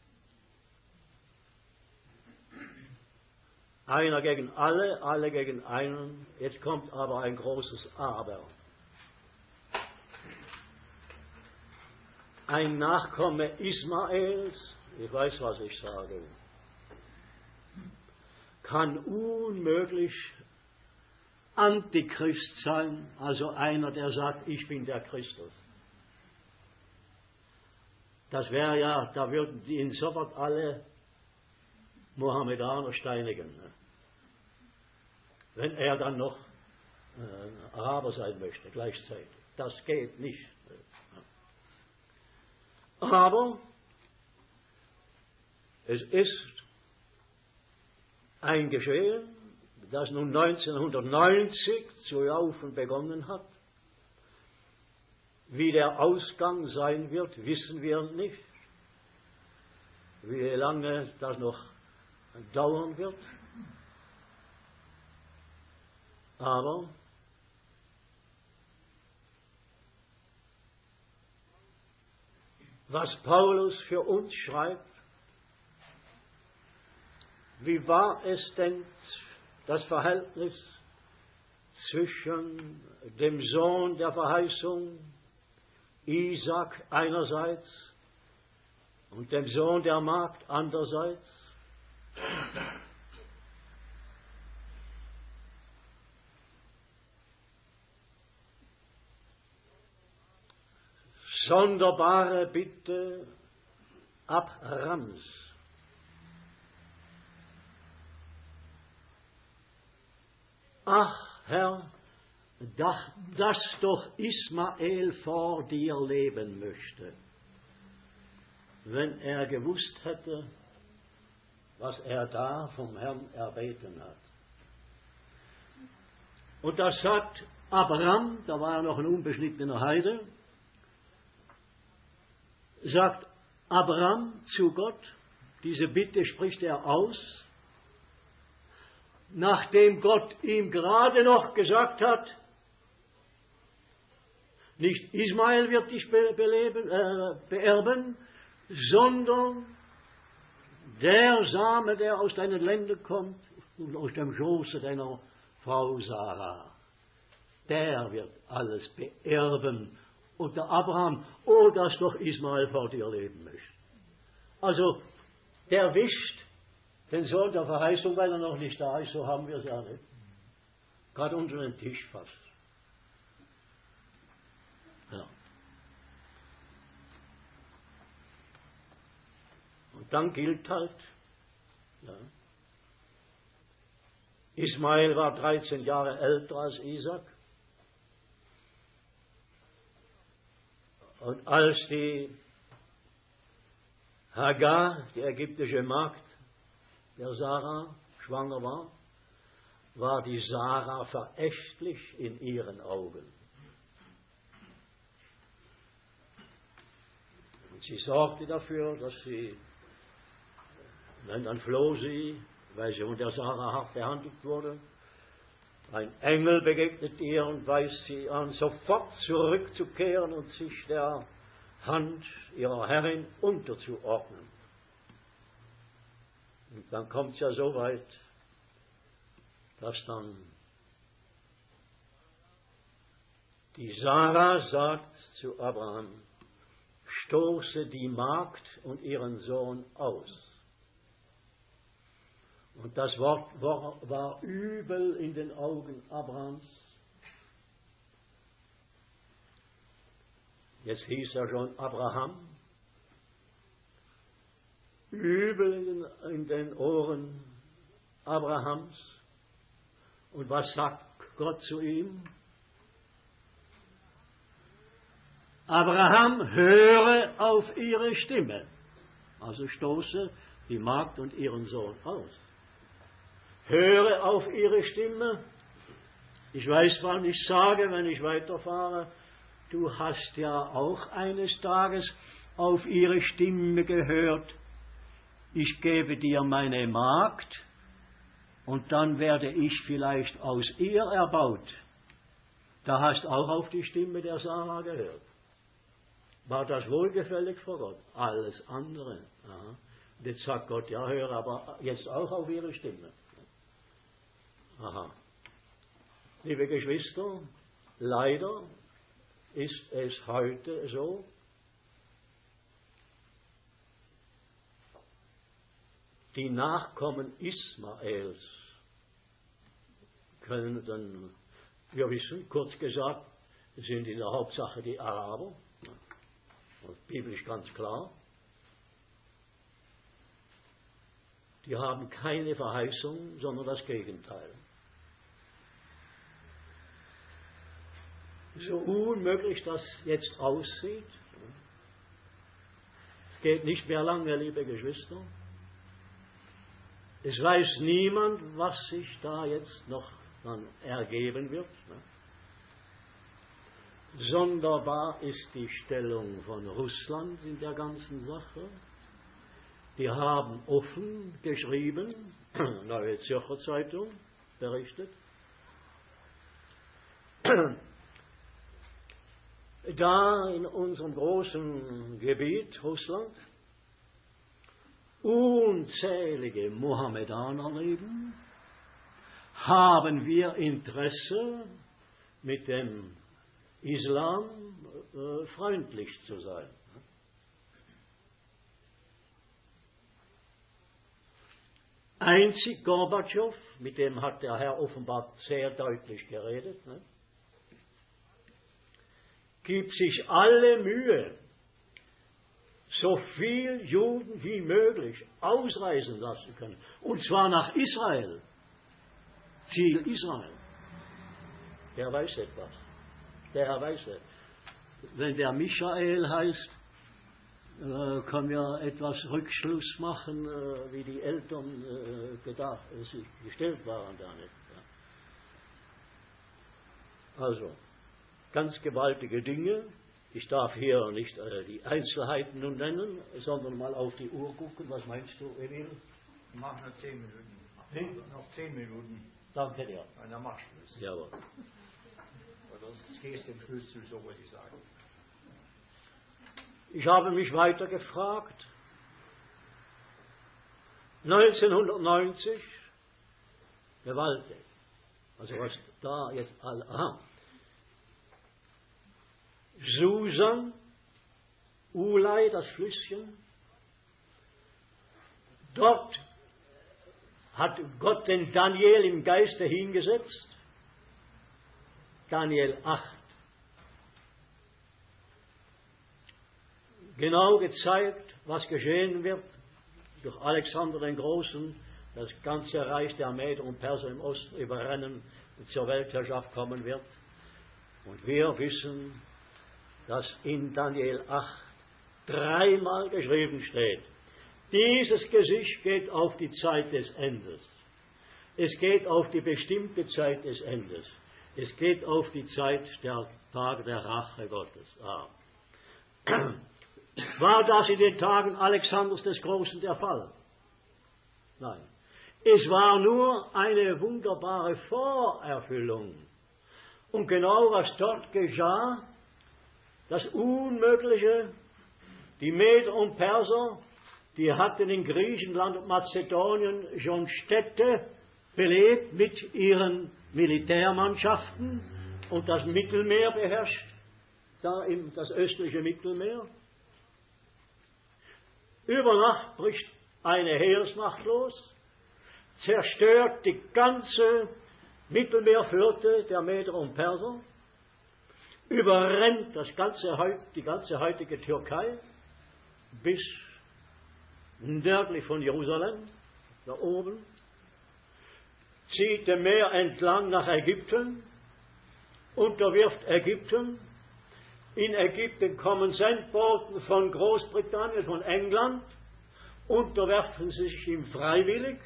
Einer gegen alle, alle gegen einen. Jetzt kommt aber ein großes Aber. ein Nachkomme Ismaels, ich weiß, was ich sage, kann unmöglich Antichrist sein, also einer, der sagt, ich bin der Christus. Das wäre ja, da würden die ihn sofort alle Mohammedaner steinigen, wenn er dann noch Araber sein möchte, gleichzeitig. Das geht nicht. Aber es ist ein Geschehen, das nun 1990 zu laufen begonnen hat. Wie der Ausgang sein wird, wissen wir nicht. Wie lange das noch dauern wird. Aber was Paulus für uns schreibt, wie war es denn das Verhältnis zwischen dem Sohn der Verheißung, Isaak einerseits, und dem Sohn der Magd andererseits? Sonderbare Bitte Abrams. Ach, Herr, dass doch Ismael vor dir leben möchte, wenn er gewusst hätte, was er da vom Herrn erbeten hat. Und das sagt Abraham, da war er noch ein unbeschnittener Heide, sagt Abraham zu Gott, diese Bitte spricht er aus, nachdem Gott ihm gerade noch gesagt hat, nicht Ismael wird dich beerben, sondern der Same, der aus deinen Lenden kommt und aus dem Schoße deiner Frau Sarah, der wird alles beerben. Und der Abraham, oh, dass doch Ismael vor dir leben möchte. Also, der wischt den Sohn der Verheißung, weil er noch nicht da ist, so haben wir es ja nicht. Gerade unter den Tisch fast. Ja. Und dann gilt halt, ja, Ismael war 13 Jahre älter als Isaak. Und als die Hagar, die ägyptische Magd der Sarah, schwanger war, war die Sarah verächtlich in ihren Augen. Und sie sorgte dafür, dass sie, dann floh sie, weil sie von der Sarah hart behandelt wurde. Ein Engel begegnet ihr und weist sie an, sofort zurückzukehren und sich der Hand ihrer Herrin unterzuordnen. Und dann kommt es ja so weit, dass dann die Sarah sagt zu Abraham, stoße die Magd und ihren Sohn aus. Und das Wort war übel in den Augen Abrahams. Jetzt hieß er schon Abraham. Übel in den Ohren Abrahams. Und was sagt Gott zu ihm? Abraham, höre auf ihre Stimme. Also stoße die Magd und ihren Sohn aus. Höre auf ihre Stimme. Ich weiß, wann ich sage, wenn ich weiterfahre, du hast ja auch eines Tages auf ihre Stimme gehört. Ich gebe dir meine Magd und dann werde ich vielleicht aus ihr erbaut. Da hast auch auf die Stimme der Sarah gehört. War das wohlgefällig vor Gott? Alles andere. Aha. Jetzt sagt Gott, ja, höre aber jetzt auch auf ihre Stimme. Aha. Liebe Geschwister, leider ist es heute so, die Nachkommen Ismaels können dann, wir wissen, kurz gesagt, sind in der Hauptsache die Araber, biblisch ganz klar. Die haben keine Verheißung, sondern das Gegenteil. So unmöglich das jetzt aussieht, es geht nicht mehr lange, liebe Geschwister. Es weiß niemand, was sich da jetzt noch dann ergeben wird. Sonderbar ist die Stellung von Russland in der ganzen Sache. Die haben offen geschrieben, Neue Zürcher Zeitung berichtet, da in unserem großen Gebiet Russland unzählige Mohammedaner leben, haben wir Interesse, mit dem Islam freundlich zu sein. Einzig Gorbatschow, mit dem hat der Herr offenbar sehr deutlich geredet, gibt sich alle Mühe, so viel Juden wie möglich ausreisen lassen können. Und zwar nach Israel. Ziel Israel. Der weiß etwas. Der Herr weiß es. Wenn der Michael heißt, können wir etwas Rückschluss machen, wie die Eltern sich gestellt waren da nicht. Also, ganz gewaltige Dinge. Ich darf hier nicht die Einzelheiten nun nennen, sondern mal auf die Uhr gucken. Was meinst du, Emil? Wir machen noch 10 Minuten. Noch 10 Minuten. Danke dir. Und dann machst du es. Jawohl. Oder es gehst dem Schluss zu, so würde ich sagen. Ich habe mich weiter gefragt. 1990, gewaltig. Also was da jetzt aha. Susan, Ulai, das Flüsschen. Dort hat Gott den Daniel im Geiste hingesetzt. Daniel 8. Genau gezeigt, was geschehen wird durch Alexander den Großen, das ganze Reich der Meder und Perser im Osten überrennen und zur Weltherrschaft kommen wird. Und wir wissen, dass in Daniel 8 dreimal geschrieben steht, dieses Gesicht geht auf die Zeit des Endes. Es geht auf die bestimmte Zeit des Endes. Es geht auf die Zeit der Tage der Rache Gottes. War das in den Tagen Alexanders des Großen der Fall? Nein. Es war nur eine wunderbare Vorerfüllung. Und genau was dort geschah, das Unmögliche, die Meder und Perser, die hatten in Griechenland und Mazedonien schon Städte belebt mit ihren Militärmannschaften und das Mittelmeer beherrscht, das östliche Mittelmeer. Über Nacht bricht eine Heeresmacht los, zerstört die ganze Mittelmeerflotte der Meder und Perser, überrennt die ganze heutige Türkei bis nördlich von Jerusalem, da oben, zieht dem Meer entlang nach Ägypten, unterwirft Ägypten. In Ägypten kommen Sendboten von Großbritannien, von England, unterwerfen sich ihm freiwillig.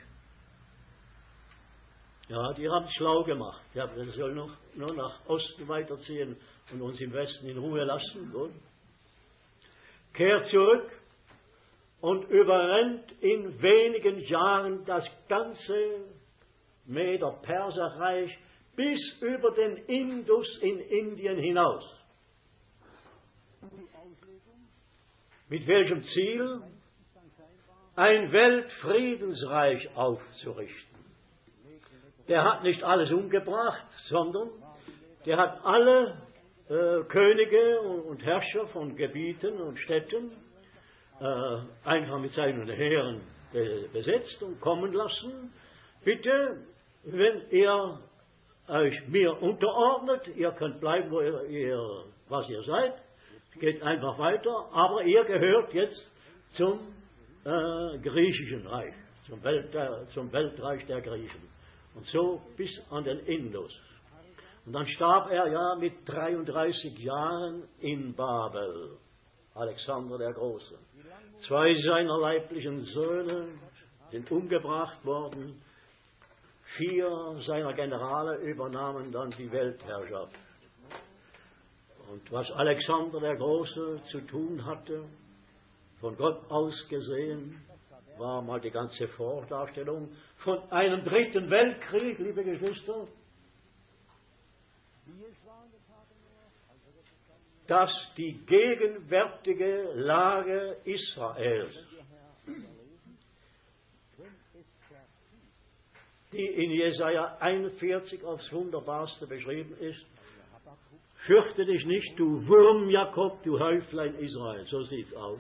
Ja, die haben es schlau gemacht. Ja, wir sollen nur nach Osten weiterziehen und uns im Westen in Ruhe lassen. Gut. Kehrt zurück und überrennt in wenigen Jahren das ganze Meder-Perserreich bis über den Indus in Indien hinaus. Mit welchem Ziel? Ein Weltfriedensreich aufzurichten. Der hat nicht alles umgebracht, sondern der hat alle Könige und Herrscher von Gebieten und Städten einfach mit seinen Heeren besetzt und kommen lassen. Bitte, wenn ihr euch mir unterordnet, ihr könnt bleiben, was ihr seid, geht einfach weiter, aber ihr gehört jetzt zum griechischen Reich, zum Weltreich der Griechen. Und so bis an den Indus. Und dann starb er ja mit 33 Jahren in Babel, Alexander der Große. 2 seiner leiblichen Söhne sind umgebracht worden. 4 seiner Generale übernahmen dann die Weltherrschaft. Und was Alexander der Große zu tun hatte, von Gott aus gesehen, war mal die ganze Vordarstellung von einem 3. Weltkrieg, liebe Geschwister, dass die gegenwärtige Lage Israels, die in Jesaja 41 aufs Wunderbarste beschrieben ist, fürchte dich nicht, du Wurm Jakob, du Häuflein Israel, so sieht's aus.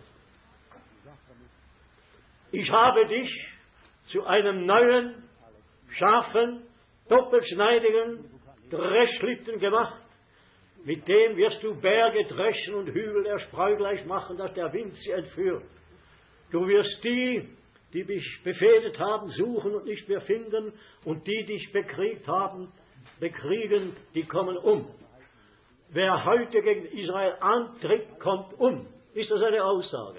Ich habe dich zu einem neuen, scharfen, doppelschneidigen Dreschlitten gemacht. Mit dem wirst du Berge dreschen und Hügel der Spreu gleich machen, dass der Wind sie entführt. Du wirst die dich befehdet haben, suchen und nicht mehr finden, und die dich bekriegen, die kommen um. Wer heute gegen Israel antritt, kommt um. Ist das eine Aussage?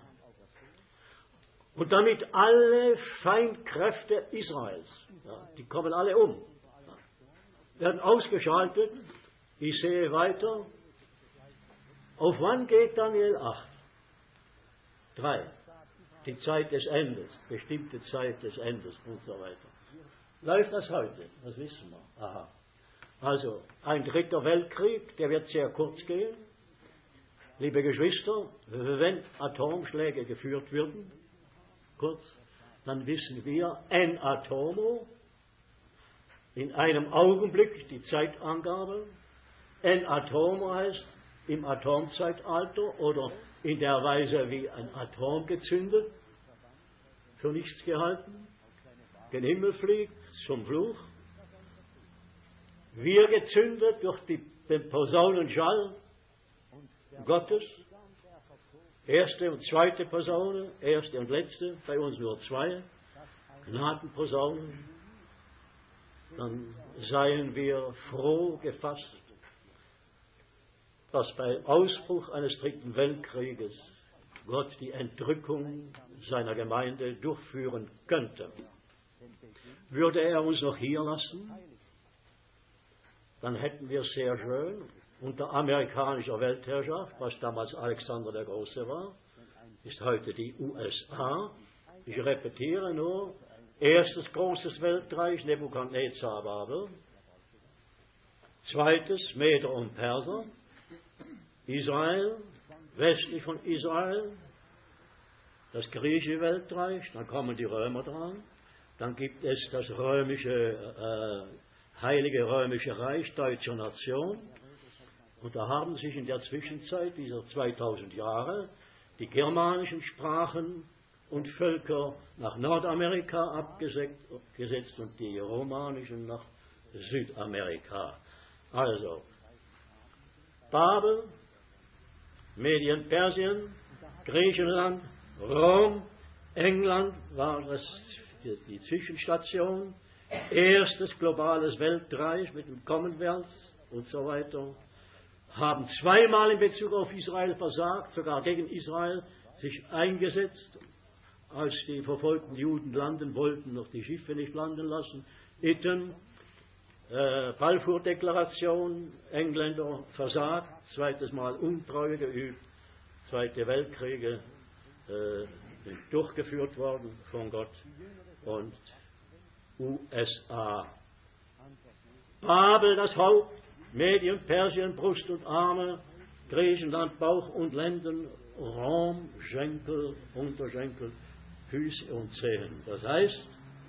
Und damit alle Feindkräfte Israels, die kommen alle um, werden ausgeschaltet. Ich sehe weiter. Auf wann geht Daniel 8? 3. Die Zeit des Endes, bestimmte Zeit des Endes und so weiter. Läuft das heute? Das wissen wir. Aha. Also, ein 3. Weltkrieg, der wird sehr kurz gehen. Liebe Geschwister, wenn Atomschläge geführt würden, kurz, dann wissen wir, en atomo, in einem Augenblick die Zeitangabe. En atomo heißt im Atomzeitalter oder in der Weise wie ein Atom gezündet, für nichts gehalten, gen Himmel fliegt, zum Fluch. Wir gezündet durch den Posaunenschall Gottes. 1. und 2. Posaune, 1. und letzte, bei uns nur 2 Gnadenposaunen. Dann seien wir froh gefasst, dass bei Ausbruch eines 3. Weltkrieges Gott die Entrückung seiner Gemeinde durchführen könnte. Würde er uns noch hier lassen, dann hätten wir sehr schön unter amerikanischer Weltherrschaft, was damals Alexander der Große war, ist heute die USA. Ich repetiere nur, erstes großes Weltreich, Nebukadnezar Babel, 2. Meder und Perser, Israel, westlich von Israel, das griechische Weltreich, dann kommen die Römer dran, dann gibt es das Heilige Römische Reich deutscher Nation, und da haben sich in der Zwischenzeit dieser 2000 Jahre die germanischen Sprachen und Völker nach Nordamerika abgesetzt und die romanischen nach Südamerika. Also, Babel, Medien, Persien, Griechenland, Rom, England war die Zwischenstation, erstes globales Weltreich mit dem Commonwealth und so weiter, haben zweimal in Bezug auf Israel versagt, sogar gegen Israel sich eingesetzt, als die verfolgten Juden landen wollten, noch die Schiffe nicht landen lassen. Itten, Balfour-Deklaration, Engländer versagt, 2. Mal Untreue geübt, 2. Weltkriege sind durchgeführt worden von Gott, und USA. Babel das Haupt, Medien, Persien, Brust und Arme, Griechenland, Bauch und Lenden, Rom, Schenkel, Unterschenkel, Füße und Zehen. Das heißt,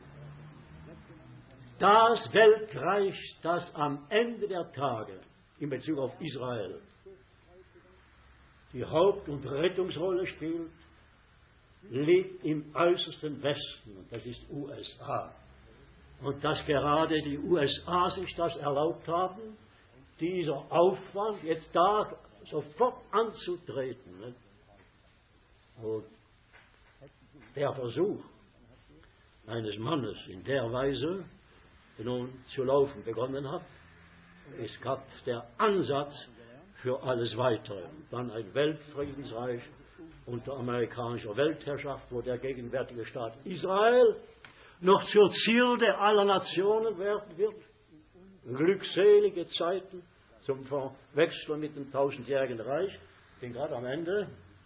das Weltreich, das am Ende der Tage in Bezug auf Israel die Haupt- und Rettungsrolle spielt, liegt im äußersten Westen, und das ist USA. Und dass gerade die USA sich das erlaubt haben, dieser Aufwand jetzt da sofort anzutreten. Ne? Und der Versuch eines Mannes in der Weise nun zu laufen begonnen hat, es gab der Ansatz für alles Weitere. Dann ein Weltfriedensreich unter amerikanischer Weltherrschaft, wo der gegenwärtige Staat Israel noch zur Zierde aller Nationen werden wird. Glückselige Zeiten zum Verwechseln mit dem 1000-jährigen Reich. Ich bin gerade am Ende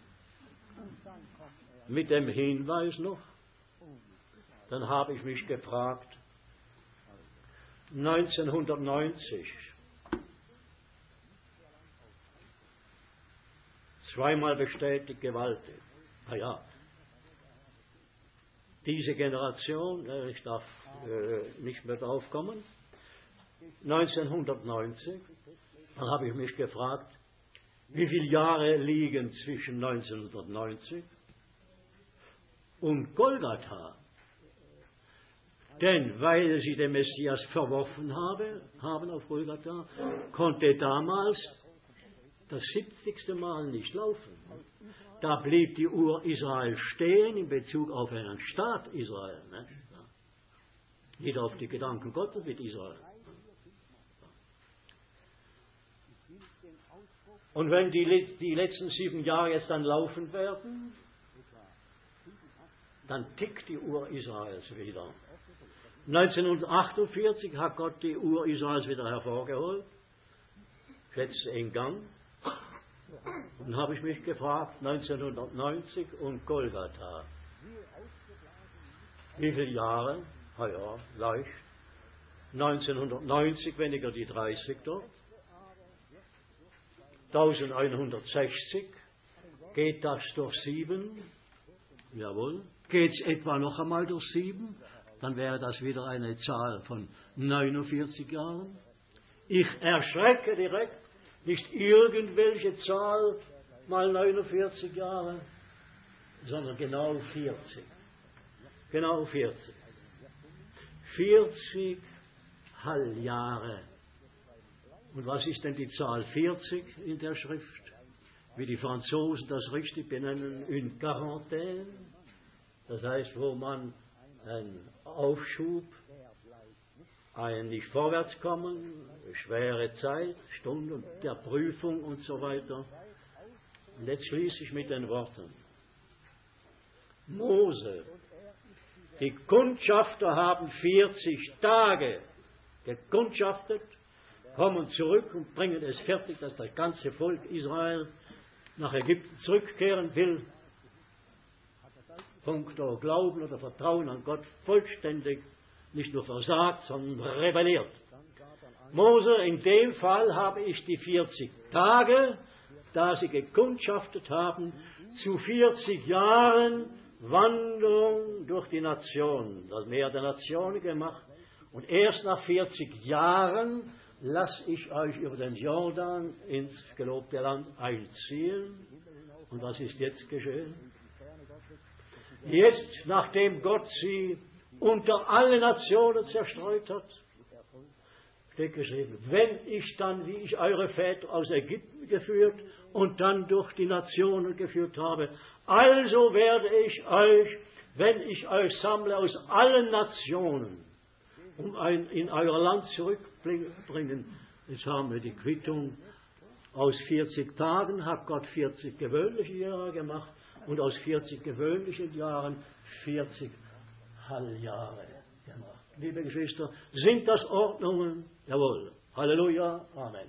mit dem Hinweis noch. Dann habe ich mich gefragt, 1990, zweimal bestätigt gewaltig. Ja, diese Generation, ich darf nicht mehr drauf kommen, 1990, dann habe ich mich gefragt, wie viele Jahre liegen zwischen 1990 und Golgatha? Denn weil sie den Messias verworfen haben auf Golgatha, konnte damals das 70. Mal nicht laufen. Da blieb die Uhr Israel stehen in Bezug auf einen Staat Israel. Ne? Nicht auf die Gedanken Gottes mit Israel. Und wenn die letzten 7 Jahre jetzt dann laufen werden, dann tickt die Uhr Israels wieder. 1948 hat Gott die Uhr Israels wieder hervorgeholt, jetzt in Gang. Und dann habe ich mich gefragt, 1990 und Golgatha. Wie viele Jahre? Ja, leicht. 1990 weniger die 30 dort. 1160. Geht das durch 7? Jawohl. Geht es etwa noch einmal durch 7? Dann wäre das wieder eine Zahl von 49 Jahren. Ich erschrecke direkt, nicht irgendwelche Zahl mal 49 Jahre, sondern genau 40. Genau 40. 40 Halljahre. Und was ist denn die Zahl 40 in der Schrift? Wie die Franzosen das richtig benennen, une quarantaine. Das heißt, wo man einen Aufschub, ein nicht vorwärtskommen, schwere Zeit, Stunden der Prüfung und so weiter. Und jetzt schließe ich mit den Worten. Mose, die Kundschafter haben 40 Tage gekundschaftet, kommen zurück und bringen es fertig, dass das ganze Volk Israel nach Ägypten zurückkehren will. Punkto Glauben oder Vertrauen an Gott vollständig nicht nur versagt, sondern rebelliert. Mose, in dem Fall habe ich die 40 Tage, da sie gekundschaftet haben, zu 40 Jahren Wanderung durch die Nationen, das Meer der Nationen gemacht. Und erst nach 40 Jahren lasse ich euch über den Jordan ins gelobte Land einziehen. Und was ist jetzt geschehen? Jetzt, nachdem Gott sie unter alle Nationen zerstreut hat, steht geschrieben, wenn ich dann, wie ich eure Väter aus Ägypten geführt und dann durch die Nationen geführt habe, also werde ich euch, wenn ich euch sammle aus allen Nationen, um in euer Land zurückbringen, jetzt haben wir die Quittung, aus 40 Tagen hat Gott 40 gewöhnliche Jahre gemacht und aus 40 gewöhnlichen Jahren 40 Halljahre gemacht. Liebe Geschwister, sind das Ordnungen? Jawohl. Halleluja. Amen.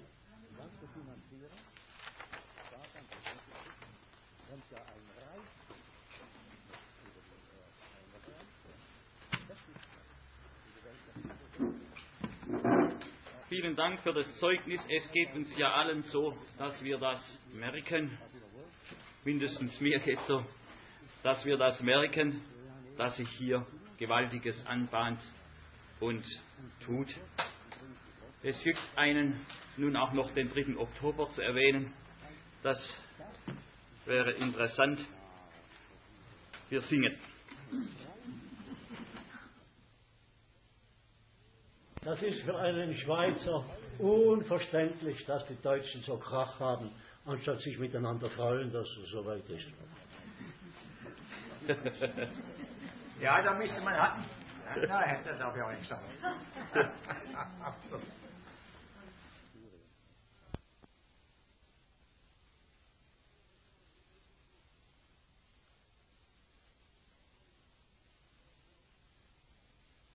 Vielen Dank für das Zeugnis. Es geht uns ja allen so, dass wir das merken. Mindestens mir geht so, dass wir das merken, dass sich hier Gewaltiges anbahnt und tut. Es fügt einen nun auch noch den 3. Oktober zu erwähnen. Das wäre interessant. Wir singen. Das ist für einen Schweizer unverständlich, dass die Deutschen so Krach haben, anstatt sich miteinander freuen, dass es so weit ist. Ja, da müsste man hatten. Ja, hätte das auch ja nicht gesagt.